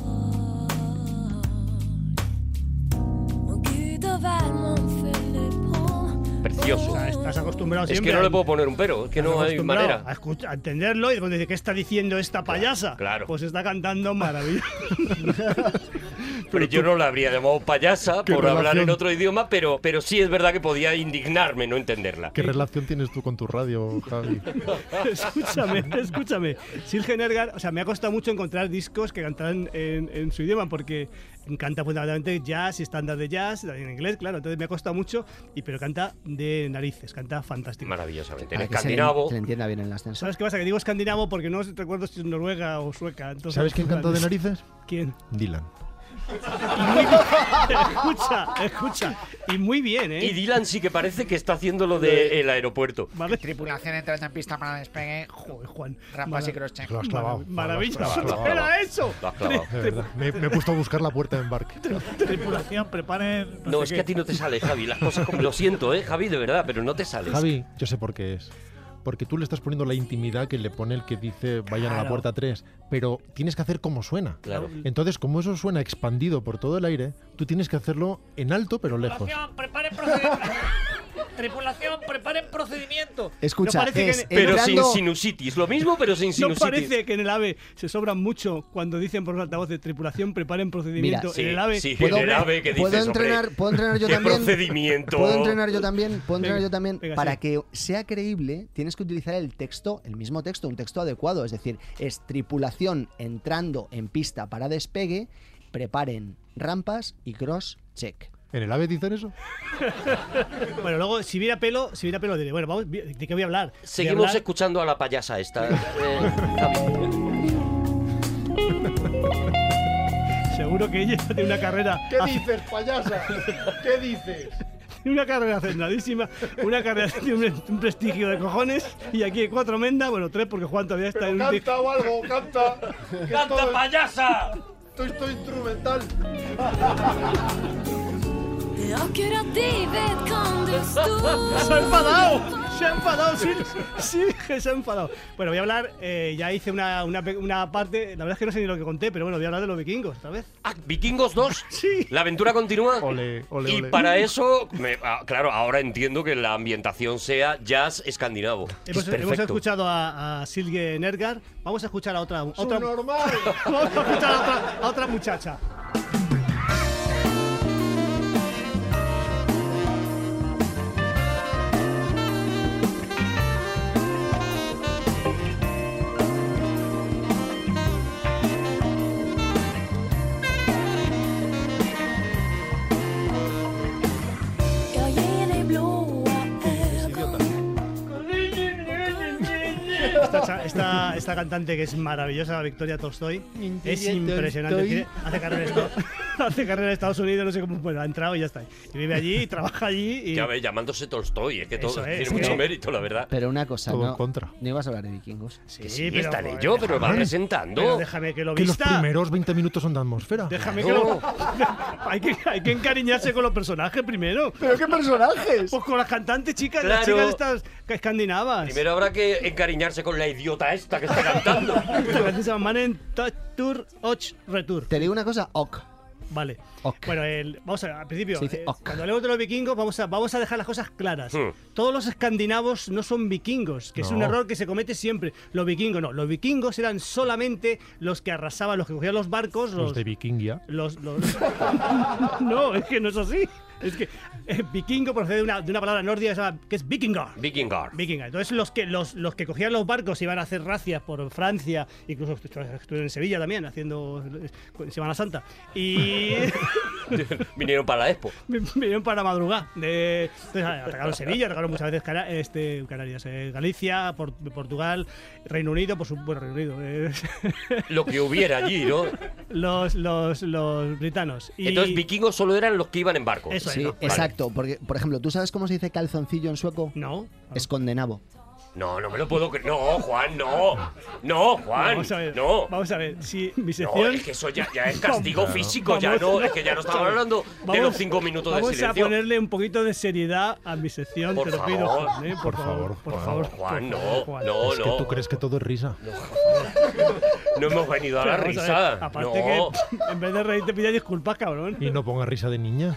Precioso. O sea, estás acostumbrado Es siempre que no a- le puedo poner un pero, es que estás no hay acostumbrado manera. A, escuch- a entenderlo y cuando dice, ¿qué está diciendo esta payasa? claro. Pues está cantando maravilloso. Pero yo no la habría llamado payasa ¿Qué por hablar relación? en otro idioma, pero, pero sí es verdad que podía indignarme no entenderla. ¿Qué relación tienes tú con tu radio, Javi? escúchame, escúchame. Silje Nedgar, o sea, me ha costado mucho encontrar discos que cantaran en, en su idioma porque canta fundamentalmente jazz y estándar de jazz, en inglés, claro, entonces me ha costado mucho, y pero canta de narices, canta fantástico. Maravillosamente. En Para que se le, escandinavo. se le entienda bien el ascensor. ¿Sabes qué pasa? Que digo escandinavo porque no recuerdo si es noruega o sueca. Entonces, ¿Sabes quién cantó de narices? ¿Quién? Dylan. Y muy bien. escucha, escucha. Y muy bien, ¿eh? Y Dylan sí que parece que está haciendo lo del aeropuerto. ¿Vale? Tripulación entrando en pista para despegue. Joder, Juan. Rampas y Mara- crosscheck. Lo has clavado. Maravilloso. Lo has clavado. ¡Era eso! Lo has clavado. De verdad. Me, me he puesto a buscar la puerta de embarque. Tripulación, preparen. No, sé es qué. que a ti no te sale, Javi. Las cosas como... Lo siento, ¿eh, Javi? De verdad, pero no te sales. Javi, yo sé por qué es. Porque tú le estás poniendo la intimidad que le pone el que dice vayan a la Claro. puerta tres, pero tienes que hacer como suena. Claro. Entonces, como eso suena expandido por todo el aire, tú tienes que hacerlo en alto pero lejos. Tripulación, preparen procedimiento. Tripulación, preparen procedimiento. Escucha, No parece que es en- Pero entrando- sin sinusitis. Lo mismo, pero sin ¿No sinusitis. parece que en el AVE se sobran mucho cuando dicen por los altavoces tripulación, preparen procedimiento? Mira, Sí, en el AVE. sí, ¿Puedo- en el AVE que ¿puedo dices, entrenar, hombre, ¿Puedo entrenar yo ¿qué también? procedimiento? ¿Puedo entrenar yo también? ¿Puedo entrenar Venga, yo también? venga, Para sí. que sea creíble, tienes que utilizar el texto, el mismo texto, un texto adecuado. Es decir, es tripulación entrando en pista para despegue, preparen rampas y cross-check. ¿En el AVE dicen eso? Bueno, luego, si viera pelo, si viera pelo, diré, bueno, vamos, ¿de qué voy a hablar? Voy a Seguimos hablar- escuchando a la payasa esta. eh, Javi. Seguro que ella tiene una carrera. dices, payasa? ¿Qué dices? Tiene una carrera hacendadísima, una carrera tiene un, un prestigio de cojones, y aquí hay cuatro mendas, bueno, tres porque Juan todavía está en un... tic- o algo, canta. ¡Canta, payasa! Esto es instrumental. ¡Se ha enfadado! ¡Se ha enfadado! Sí, sí, que se ha enfadado. Bueno, voy a hablar, eh, ya hice una, una, pe- una parte, la verdad es que no sé ni lo que conté, pero bueno, voy a hablar de los vikingos, esta vez. Ah, ¿Vikingos dos? Sí. ¿La aventura continúa? Ole, ole, Y ole. para eso, me- ah, claro, ahora entiendo que la ambientación sea jazz escandinavo. Hemos, es hemos perfecto. escuchado a, a Silje Nedgar, vamos a escuchar a otra... otra normal. vamos a escuchar a otra, a otra muchacha. Esta, cha- esta, esta cantante que es maravillosa, Victoria Tolstoy, es Victoria impresionante. Tolstoy. Tiene- hace carrera esto. hace carrera en Estados Unidos, no sé cómo, bueno, ha entrado y ya está. Y vive allí, y trabaja allí. Y... Ya ves, llamándose Tolstoy, es que todo Eso es, tiene mucho ¿eh? mérito, la verdad. Pero una cosa, Todo en no, contra. no ibas a hablar de vikingos. Sí, Que sí, pero, estaré joder, yo, pero va déjame- presentando. pero déjame que lo Que los vista. primeros veinte minutos son de atmósfera. Déjame que lo... hay, que, hay que encariñarse con los personajes primero. ¿Pero qué personajes? Pues con las cantantes chicas, Claro. las chicas estas escandinavas. Primero habrá que encariñarse con la idiota esta que está cantando. La canción se llama Manen Tour Och Retur. Te digo una cosa, ok. Vale. Ok. Bueno, el, vamos a ver, al principio, Se dice eh, ok. cuando hablemos de los vikingos, vamos a, vamos a dejar las cosas claras. Hmm. Todos los escandinavos no son vikingos, que es un No. error que se comete siempre. Los vikingos no. Los vikingos eran solamente los que arrasaban, los que cogían los barcos, los. Los de Vikingia. los, los- no, es que no es así. Es que eh, vikingo procede de una, de una palabra nórdica que, se llama- que es vikingar. Vikingar. Vikingar. Entonces los que los, los que cogían los barcos iban a hacer racias por Francia, incluso estuvieron en Sevilla también haciendo eh, Semana Santa. Y Vinieron para la Expo. vinieron para madrugar. De, entonces atacaron Sevilla, atacaron muchas veces Cana- este, Canarias, eh, Galicia, Por- Portugal, Reino Unido, por su bueno, Reino Unido. eh, Lo que hubiera allí, ¿no? los, los, los britanos. Y Entonces vikingos solo eran los que iban en barco. Eso es, Sí, ¿no? Vale. exacto. Porque, por ejemplo, ¿tú sabes cómo se dice calzoncillo en sueco? No. Es condenabo. No, no me lo puedo creer. No, Juan, no. No, Juan. Vamos a ver. No. Vamos a ver. Si mi No, sección. es que eso ya, ya es castigo Vamos, físico, ya no, vamos, es que ya no estamos vamos. hablando de Vamos- los cinco minutos de Vamos silencio. a ponerle un poquito de seriedad a mi sección, Por te lo pido, favor. Juan, ¿eh? Por, Por favor, favor, por Juan. favor. Juan, por no, favor, Juan. no, Es que no. tú crees que todo es risa. No hemos venido a la Pero vamos a ver, risa. aparte No. que en vez de reírte pide disculpas, cabrón. Y no ponga risa de niña.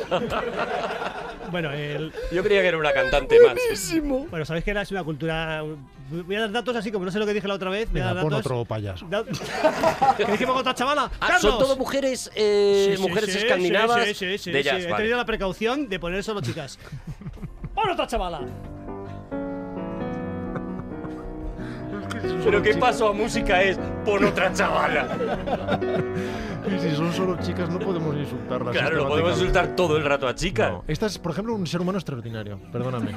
Bueno, el... Yo creía que era una cantante más. bueno, sabéis que era es una cultura. Voy a dar datos así como no sé lo que dije la otra vez. Voy a Venga, dar pon datos. otro payaso. Da- ¿Queréis que ponga otra chavala? Ah, ¡Carlos! son todo mujeres, eh, Sí, sí, mujeres sí, escandinavas sí, sí, sí, de sí. jazz, He vale. tenido la precaución de poner solo chicas. ¡Pon otra chavala! Pero qué paso a música es pon otra chavala. Y si son solo chicas, no podemos insultarlas. Claro, no podemos insultar todo el rato a chicas. No. Esta es, por ejemplo, un ser humano extraordinario. Perdóname.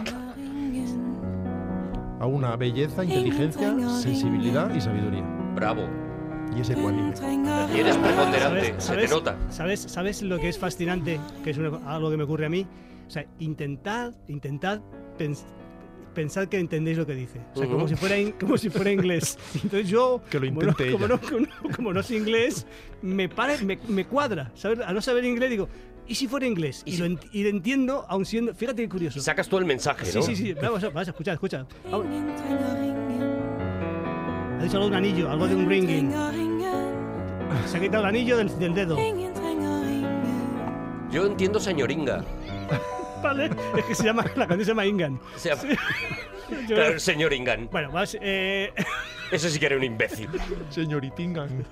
A una belleza, inteligencia, sensibilidad y sabiduría. Bravo. Y ese ecuánime. Y eres preponderante, ¿Sabes, se te sabes- nota. ¿sabes, ¿Sabes lo que es fascinante? Que es una- algo que me ocurre a mí. O sea, intentad, intentad pens- pensar que entendéis lo que dice. O sea, Ujú. como, si fuera in- como si fuera inglés. Entonces yo, Que lo como, no, intente como, ella. no, como, como no sé inglés, me, pare, me, me cuadra. ¿Sabes? A no saber inglés digo, ¿y si fuera inglés? Y, lo, ent- y lo entiendo, aun siendo... Fíjate qué curioso. Y sacas tú el mensaje, Sí, ¿no? sí, sí. Vamos a, vamos a escuchar, escucha. Vamos. Ha dicho algo de un anillo, algo de un ringing. Se ha quitado el anillo del, del dedo. Yo entiendo señoringa. Vale, es que se llama, la canción se llama Ingan. O sea, Yo- claro, el señor Ingan. Bueno, vas, eh, Eso sí que era un imbécil. Señoritingan.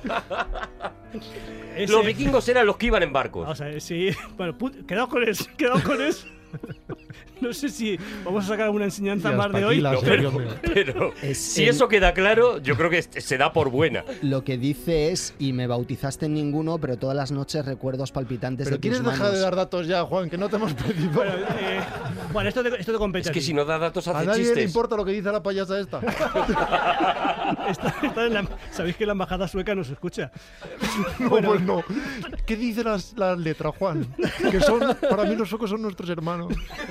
ese- Los vikingos eran los que iban en barcos. Vamos a ver, sí. Bueno, put- quedaos con eso, quedaos con eso. No sé si vamos a sacar alguna enseñanza Y más hasta de aquí hoy. la No, sección pero, de- pero Es si el- eso queda claro, yo creo que es- se da por buena. Lo que dice es, y me bautizaste en ninguno, pero todas las noches recuerdos palpitantes Pero de ¿quieres tus dejar manos. de dar datos ya, Juan? Que no te hemos pedido. Bueno, eh, bueno, esto te, esto te compete Es a que ti. si no da datos A hace nadie le chistes. importa lo que dice la payasa esta. Está- está en la- Sabéis que la embajada sueca nos escucha. No, Bueno. pues no. ¿Qué dice las, las letras, Juan? Que son, para mí los suecos son nuestros hermanos.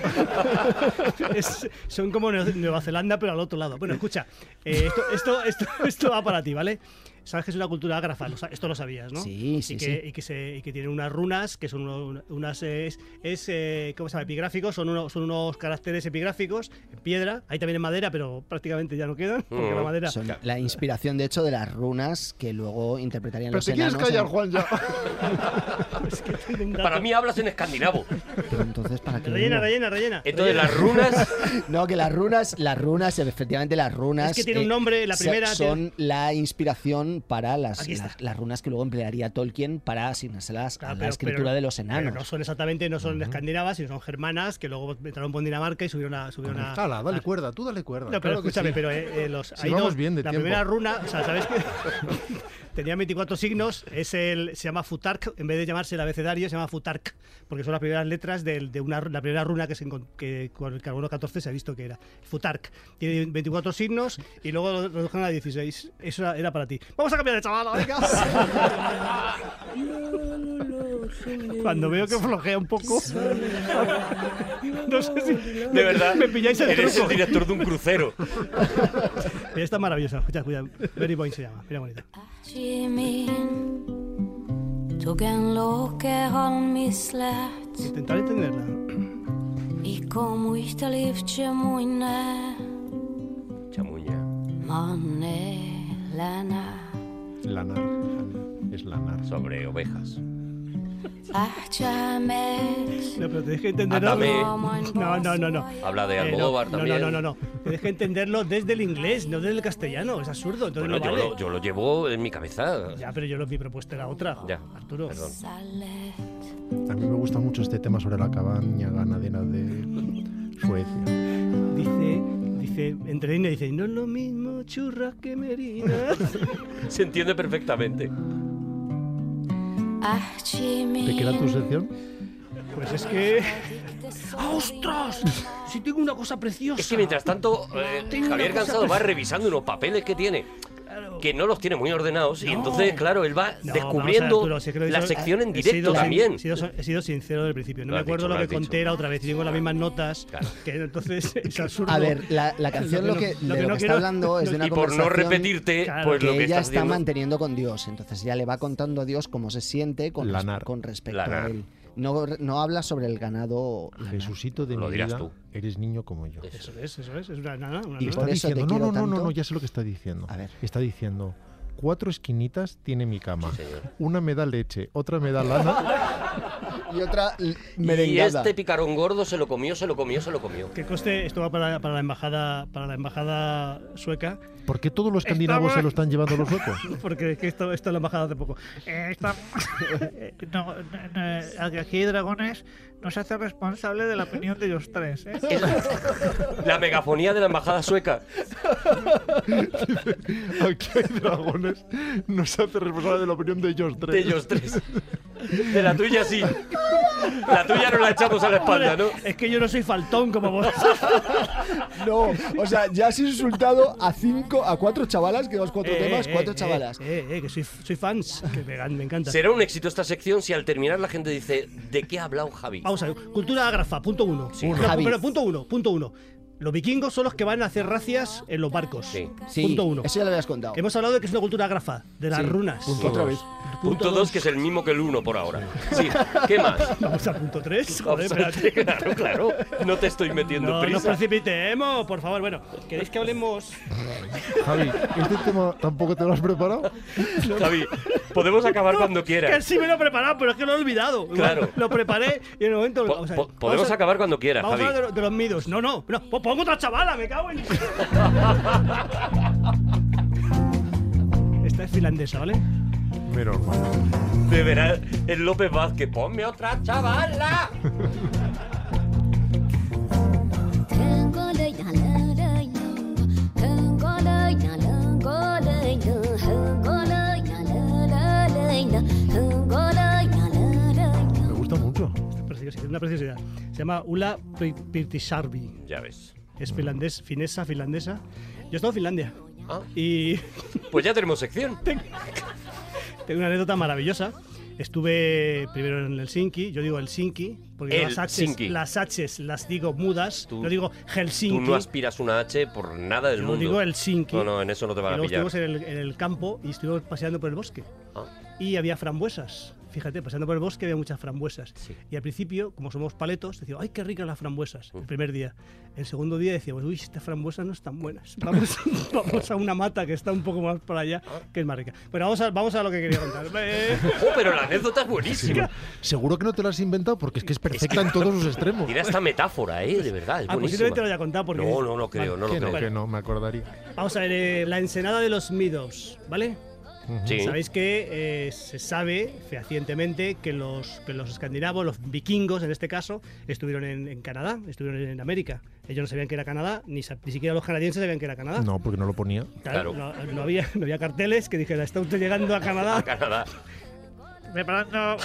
Es- son como Nue- Nueva Zelanda, pero al otro lado. Bueno, escucha, eh, esto, esto, esto, esto va para ti, ¿vale? Sabes que es una cultura ágrafa, lo sa- esto lo sabías, ¿no? Sí, sí, y que, sí. Y que, se, y que tiene unas runas, que son uno- unas. Es, es, eh, ¿cómo se llama? Epigráficos, son, uno- son unos caracteres epigráficos en piedra. Hay también en madera, pero prácticamente ya no quedan, porque Mm. la madera. Son la inspiración, de hecho, de las runas que luego interpretarían Pero los te quieres enanos. callar, en- Juan, ya. Es que tengo un dato. Para mí hablas en escandinavo. Pero entonces, ¿para qué? Rellena, vengo? rellena, rellena. Entonces rellena. las runas. No, que las runas, las runas, efectivamente las runas. Es que tiene un nombre, la se- primera Son la inspiración para las, Aquí está. las, las runas que luego emplearía Tolkien para asignárselas Claro, a la pero- escritura pero- de los pero enanos. no son exactamente, no son escandinavas, sino son germanas, que luego entraron por Dinamarca y subieron a. Subieron a Hala, dale a- cuerda, tú dale cuerda. No, pero claro que escúchame, sí. pero eh, eh, los, Si hay vamos dos- bien de la tiempo. primera runa, o sea, ¿sabes qué? Tenía veinticuatro signos, es el, se llama Futark, en vez de llamarse el abecedario, se llama Futark, porque son las primeras letras del- de, una, la primera runa que, se, encon- que con el carbono catorce se ha visto que era. Futark. Tiene veinticuatro signos y luego lo redujeron a dieciséis. Eso era, era para ti. Vamos vamos a cambiar de chavala, venga. Cuando veo que flojea un poco, no sé si de verdad me pilláis el eres truco. el director de un crucero. Está maravillosa, escucha, escucha. Very Boy se llama, mira bonita. Tog en låkeholm i slät. Intentar entenderla. I kom uita livtje muine. Chamuña. Manelana. Lanar. Es lanar. Sobre ovejas. No, pero te deje entenderlo. Atame. No, no, no, no. Habla de Eh, no, Almodóvar no, también. No, no, no, no. Te deje entenderlo desde el inglés, no desde el castellano. Es absurdo. Entonces Bueno, no yo, vale. lo, yo lo llevo en mi cabeza. Ya, pero yo lo, mi propuesta era otra. Ya, Arturo. perdón. A mí me gusta mucho este tema sobre la cabaña ganadera de Suecia. Dice, dice, entre líneas dice, no es lo mismo churras que merinas. Se entiende perfectamente. ¿Te queda tu sección? Pues es que... ¡Ah, ostras! Si tengo una cosa preciosa. Es que mientras tanto, eh, Tengo Javier una cosa Cansado va pre- revisando unos papeles que tiene, que no los tiene muy ordenados, y No. entonces, claro, él va No, descubriendo vamos a ver, Arturo, si es que lo he la dicho- sección en he directo sido sin- también. He sido, he sido sincero desde el principio. No Lo me has acuerdo dicho, lo lo que has dicho. conté la otra vez y tengo las mismas notas. Que entonces es absurdo. A ver, la, la canción lo que, de lo que, no está quiero- hablando es de una Y por no conversación repetirte, pues que lo que ella estás está haciendo- manteniendo con Dios. Entonces ya le va contando a Dios cómo se siente con, res- Lanar. con respecto Lanar. a él. No, no habla sobre el ganado. Jesucito de Lo mi dirás vida, tú. eres niño como yo. Eso es, eso es. Es una nada. Una Y nada. está por eso te diciendo, no, quiero no, no, no, tanto. no, ya sé lo que está diciendo. A ver. Está diciendo, cuatro esquinitas tiene mi cama. Sí, señor. Una me da leche, otra me da lana. Y otra l- Y merengada. este picarón gordo se lo comió, se lo comió, se lo comió. Que coste, esto va para, para la embajada para la embajada sueca. ¿Por qué todos los escandinavos se lo están llevando los suecos? Porque es que esto, esto es la embajada hace poco. Eh, está- eh, no, no, no, aquí Dragones no se hace responsable de la opinión de ellos tres. ¿eh? La megafonía de la embajada sueca. Aquí hay dragones. No se hace responsable de la opinión de ellos tres. De ellos tres. De la tuya sí. La tuya no la echamos a la espalda, ¿no? Es que yo no soy faltón como vos. No, o sea, ya has insultado a cinco, a cuatro chavalas, que dos, cuatro Eh, temas, eh, cuatro eh, chavalas. Eh, eh, que soy, soy fans. Que me, me encanta. Será un éxito esta sección si al terminar la gente dice ¿de qué ha hablado Javi? Vamos a ver, cultura ágrafa, punto uno. Sí. No, Javi. pero punto uno, punto uno. Los vikingos son los que van a hacer racias en los barcos. Sí. Sí, punto uno. eso ya lo habías contado. Hemos hablado de que es una cultura ágrafa, de las Sí. runas. Punto Otra dos. vez. Punto dos, que es el mismo que el uno por ahora. Sí, ¿qué más? Vamos a punto tres. Joder, Vamos a- espérate. claro, claro. No te estoy metiendo No nos prisa. precipitemos, por favor. Bueno, ¿queréis que hablemos? Javi, ¿este tema tampoco te lo has preparado? Javi, podemos acabar cuando Que quieras. sí me lo he preparado, pero es que lo he olvidado. Claro. Lo preparé y en el momento. Po- vamos a ver, po- podemos vamos a- acabar cuando quieras, Vamos Javi. a hablar de, de los midos. No, no, no. Pues pongo otra chavala, me cago en. Esta es finlandesa, ¿vale? Menos mal. De veras, el López Vázquez, ponme otra chavala. Me gusta mucho. Preciosidad, una preciosidad. Se llama Ulla Pirtisarvi. Ya ves. Es finlandés, finesa, finlandesa. Yo he estado en Finlandia. Ah. Y Pues ya tenemos sección. tengo una anécdota maravillosa. Estuve primero en Helsinki, yo digo Helsinki, porque las H's, Helsinki. las H's las digo mudas, Tú- no digo Helsinki. Tú no aspiras una H por nada del Yo mundo. digo Helsinki. No, no, en eso no te Y van a luego pillar. estuvimos en el, en el campo y estuvimos paseando por el bosque. Ah. Y había frambuesas. Fíjate, paseando por el bosque había muchas frambuesas. Sí. Y al principio, como somos paletos, decíamos, ¡ay, qué ricas las frambuesas! Mm. El primer día. El segundo día decíamos, uy, estas frambuesas no están buenas. Vamos, vamos a una mata que está un poco más para allá, que es más rica. Pero vamos a, vamos a lo que quería contar. Eh, Oh, pero la anécdota es buenísima. Seguro que no te lo has inventado porque es que es perfecta en todos sus extremos. Tiene esta metáfora, ¿eh? De verdad, es ah, buenísima. posiblemente lo haya contado porque... No, no, no creo, no lo que no, creo. que no, me acordaría. Vamos a ver, eh, la ensenada de los Meadows, ¿vale? Sí. Sabéis que eh, se sabe fehacientemente que los, que los escandinavos, los vikingos en este caso, estuvieron en, en Canadá, estuvieron en América. Ellos no sabían que era Canadá, ni, sa- ni siquiera los canadienses sabían que era Canadá. No, porque no lo ponía. Claro, Claro. No, no había, no había carteles que dijeran, está usted llegando a Canadá. A Canadá. Preparando.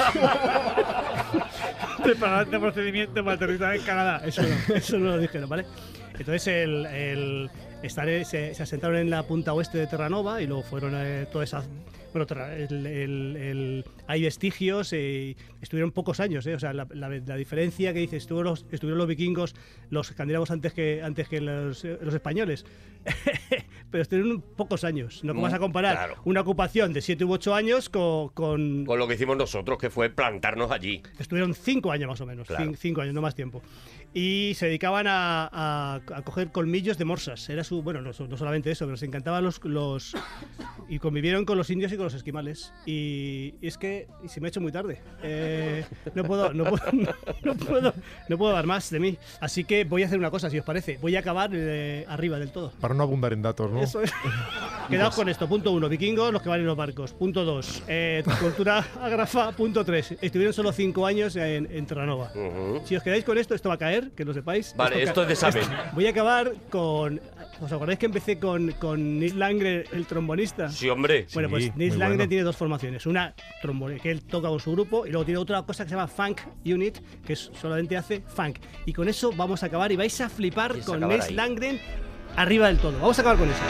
Preparando procedimiento para aterrizar en Canadá. Eso no, eso no lo dijeron, ¿vale? Entonces el, el- estar, se, se asentaron en la punta oeste de Terranova y luego fueron eh, toda esa... Bueno, el, el, el, hay vestigios, eh, estuvieron pocos años, eh, o sea, la, la, la diferencia que dice, estuvieron los, estuvieron los vikingos, los escandinavos antes que, antes que los, los españoles, pero estuvieron pocos años, no vas a comparar claro. una ocupación de siete u ocho años con, con... Con lo que hicimos nosotros, que fue plantarnos allí. Estuvieron cinco años más o menos, Claro. cinco, cinco años, no más tiempo. Y se dedicaban a, a, a coger colmillos de morsas. Era su, bueno, no, no solamente eso, pero les encantaban los, los... Y convivieron con los indios y con los esquimales. Y, y es que y se me ha hecho muy tarde. Eh, no, puedo, no, puedo, no, no, puedo, no puedo dar más de mí. Así que voy a hacer una cosa, si os parece. Voy a acabar eh, arriba del todo. Para no abundar en datos, ¿no? Eso es. Quedaos con esto. Punto uno, vikingos, los que van en los barcos. Punto dos, eh, cultura ágrafa. Punto tres, estuvieron solo cinco años en, en Terranova. Uh-huh. Si os quedáis con esto, esto va a caer, que lo sepáis. Vale, esto es de saber. esto- Voy a acabar con... ¿Os acordáis que empecé con, con Nils Landgren, el trombonista? Sí, hombre. Bueno, Sí, pues Nils muy Landgren bueno. tiene dos formaciones. Una, trombone, que él toca con su grupo, y luego tiene otra cosa que se llama Funk Unit, que es- solamente hace funk. Y con eso vamos a acabar y vais a flipar Vais a con acabar Nils ahí. Landgren arriba del todo. Vamos a acabar con eso.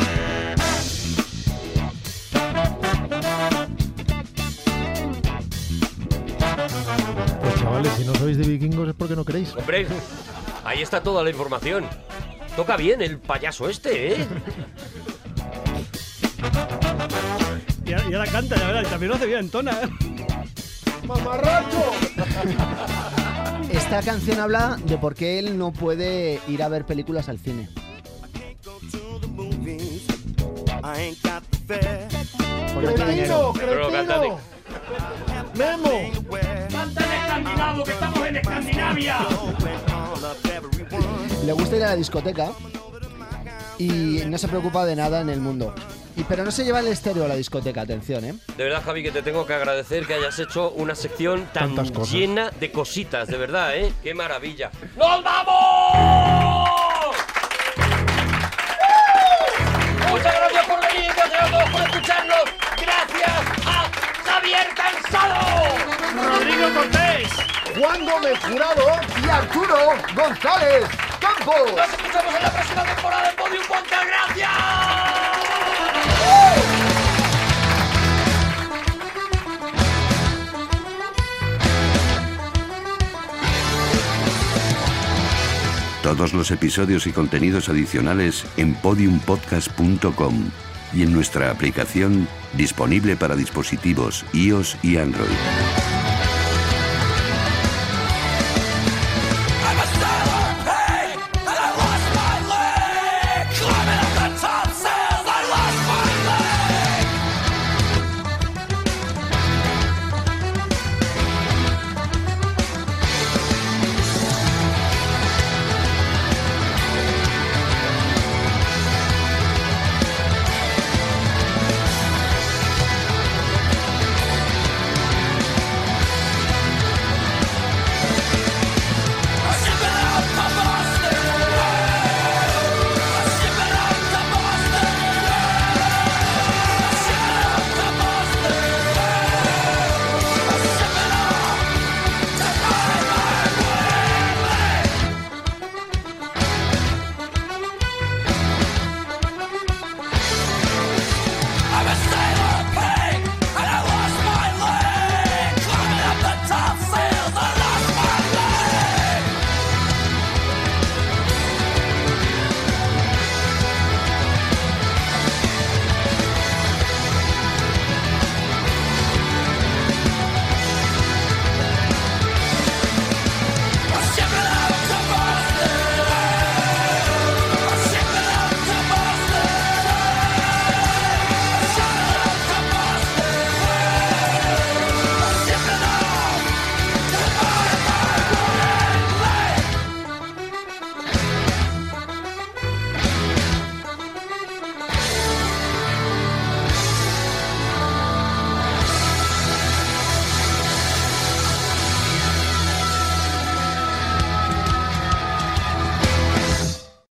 Pues chavales, si no sois de vikingos es porque no queréis. Hombre, ahí está toda la información. Toca bien el payaso este, ¿eh? Y ahora, y ahora canta, ya verás, también lo hace bien, entona. ¡Mamarracho! Esta canción habla de por qué él no puede ir a ver películas al cine. Porque no tiene dinero. Pero lo canta de- ¡Memo! ¡Canta en escandinavo, que estamos en Escandinavia! Le gusta ir a la discoteca y no se preocupa de nada en el mundo. Y, pero no se lleva el estéreo a la discoteca, atención, ¿eh? De verdad, Javi, que te tengo que agradecer que hayas hecho una sección tan Tantas cosas. llena de cositas, de verdad, ¿eh? ¡Qué maravilla! ¡Nos vamos! Muchas gracias por venir, gracias a todos por escucharnos. Gracias a Javier Cansado, Rodrigo Cortés, Juan Gómez Jurado y Arturo González Campos. Nos escuchamos en la próxima temporada de Podium Podcast. ¡Gracias! Todos los episodios y contenidos adicionales en podium podcast punto com y en nuestra aplicación disponible para dispositivos iOS y Android.